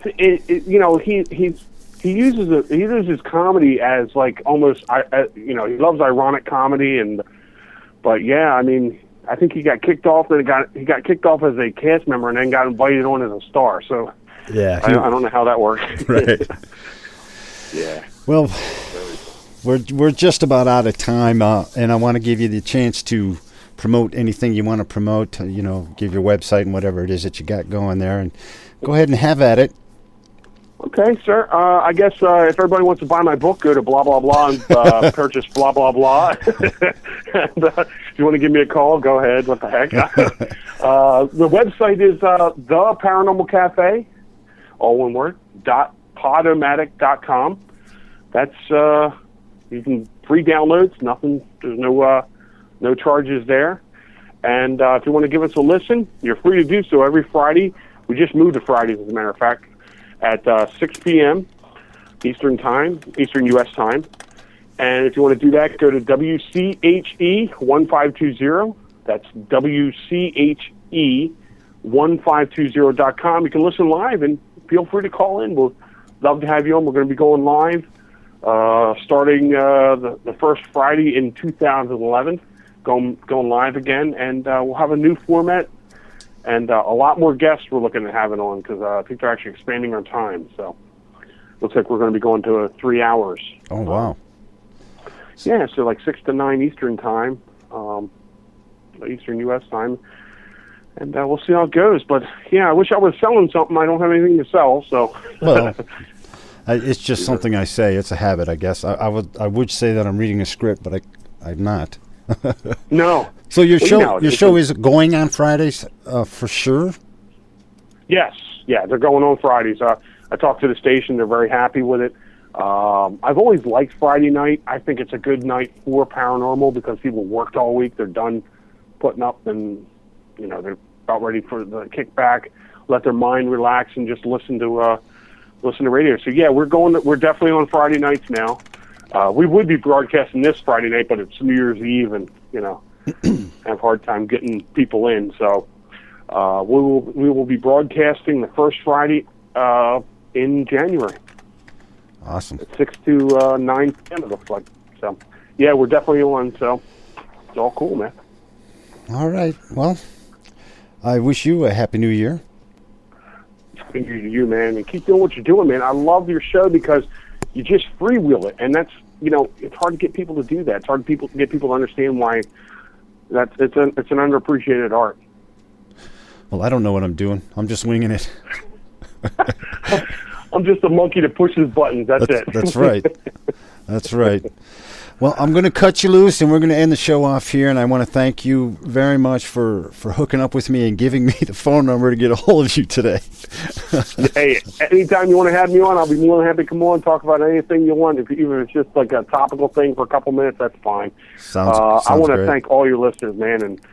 he uses comedy as like almost he loves ironic comedy but yeah, I mean, I think he got kicked off. He got kicked off as a cast member and then got invited on as a star. So yeah, I don't know how that works. Right. Yeah. Well, we're just about out of time, and I want to give you the chance to promote anything you want to promote. Give your website and whatever it is that you got going there, and go ahead and have at it. Okay, sir. I guess if everybody wants to buy my book, go to blah, blah, blah and purchase blah, blah, blah. And, if you want to give me a call, go ahead. What the heck? The website is The Paranormal Cafe, all one word, Podomatic.com. That's you can free downloads. Nothing. There's no charges there. And if you want to give us a listen, you're free to do so every Friday. We just moved to Fridays, as a matter of fact, at 6 p.m. Eastern U.S. time. And if you want to do that, go to WCHE1520. That's WCHE1520.com. You can listen live and feel free to call in. We'll love to have you on. We're going to be going live starting the first Friday in 2011. Going live again, and we'll have a new format and a lot more guests we're looking at having on, because I think they're actually expanding our time. So looks like we're going to be going to 3 hours. Oh, wow. Yeah, so like 6 to 9 Eastern time, Eastern U.S. time, and we'll see how it goes. But yeah, I wish I was selling something. I don't have anything to sell, so. Well, it's just something I say. It's a habit, I guess. I would say that I'm reading a script, but I'm not. No. So your show is going on Fridays for sure? Yes. Yeah, they're going on Fridays. I talked to the station. They're very happy with it. I've always liked Friday night. I think it's a good night for paranormal because people worked all week. They're done putting up, and they're about ready for the kickback, let their mind relax, and just listen to radio. So yeah, we're definitely on Friday nights now. We would be broadcasting this Friday night, but it's New Year's Eve, and have a hard time getting people in. So we will be broadcasting the first Friday in January. Awesome. At 6 to 9 p.m. it looks like. So yeah, we're definitely on. So it's all cool, man. All right. Well, I wish you a happy New Year. Happy New Year to you, man, and keep doing what you're doing, man. I love your show because you just freewheel it, and that's it's hard to get people to do that. It's hard to get people to understand why it's an underappreciated art. Well, I don't know what I'm doing. I'm just winging it. I'm just a monkey that pushes buttons. That's it. That's right. That's right. Well, I'm going to cut you loose, and we're going to end the show off here. And I want to thank you very much for hooking up with me and giving me the phone number to get a hold of you today. Hey, anytime you want to have me on, I'll be more than happy to come on, talk about anything you want. Even if it's just like a topical thing for a couple minutes, that's fine. Sounds I want to great. thank all your listeners, man. And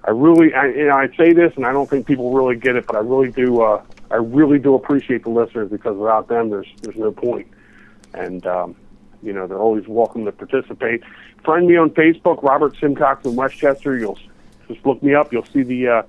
I say this, and I don't think people really get it, but I really do. I really do appreciate the listeners, because without them, there's no point. And they're always welcome to participate. Friend me on Facebook, Robert Simcox in Westchester. You'll just look me up. You'll see the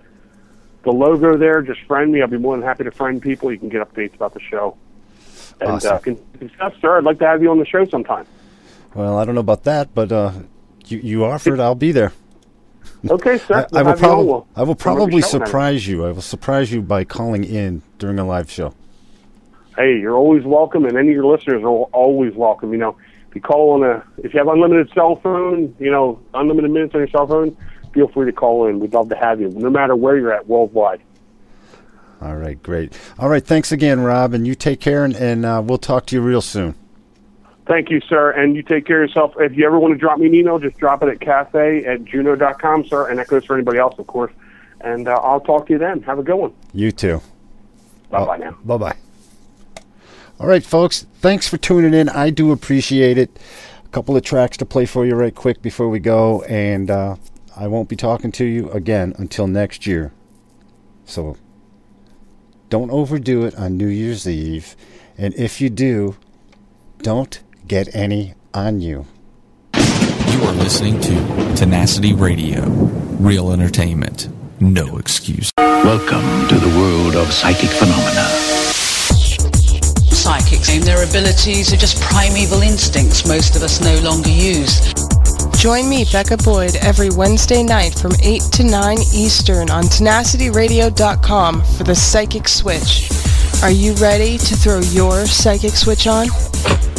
logo there. Just friend me. I'll be more than happy to friend people. You can get updates about the show. And Awesome. Sir, I'd like to have you on the show sometime. Well, I don't know about that, but you offered. I'll be there. Okay, sir. I will probably surprise you. I will surprise you by calling in during a live show. Hey, you're always welcome, and any of your listeners are always welcome. If you call if you have unlimited cell phone, unlimited minutes on your cell phone, feel free to call in. We'd love to have you, no matter where you're at worldwide. All right, great. All right, thanks again, Rob, and you take care, and we'll talk to you real soon. Thank you, sir, and you take care of yourself. If you ever want to drop me an email, just drop it at cafe@juno.com, sir, and that goes for anybody else, of course. And I'll talk to you then. Have a good one. You too. Bye-bye now. Bye-bye. All right, folks, thanks for tuning in. I do appreciate it. A couple of tracks to play for you right quick before we go, and I won't be talking to you again until next year. So don't overdo it on New Year's Eve, and if you do, don't get any on you. You are listening to Tenacity Radio. Real entertainment. No excuse. Welcome to the world of psychic phenomena. Psychics aim their abilities are just primeval instincts most of us no longer use. Join me, Becca Boyd, every Wednesday night from 8 to 9 Eastern on tenacityradio.com for the Psychic Switch. Are you ready to throw your psychic switch on?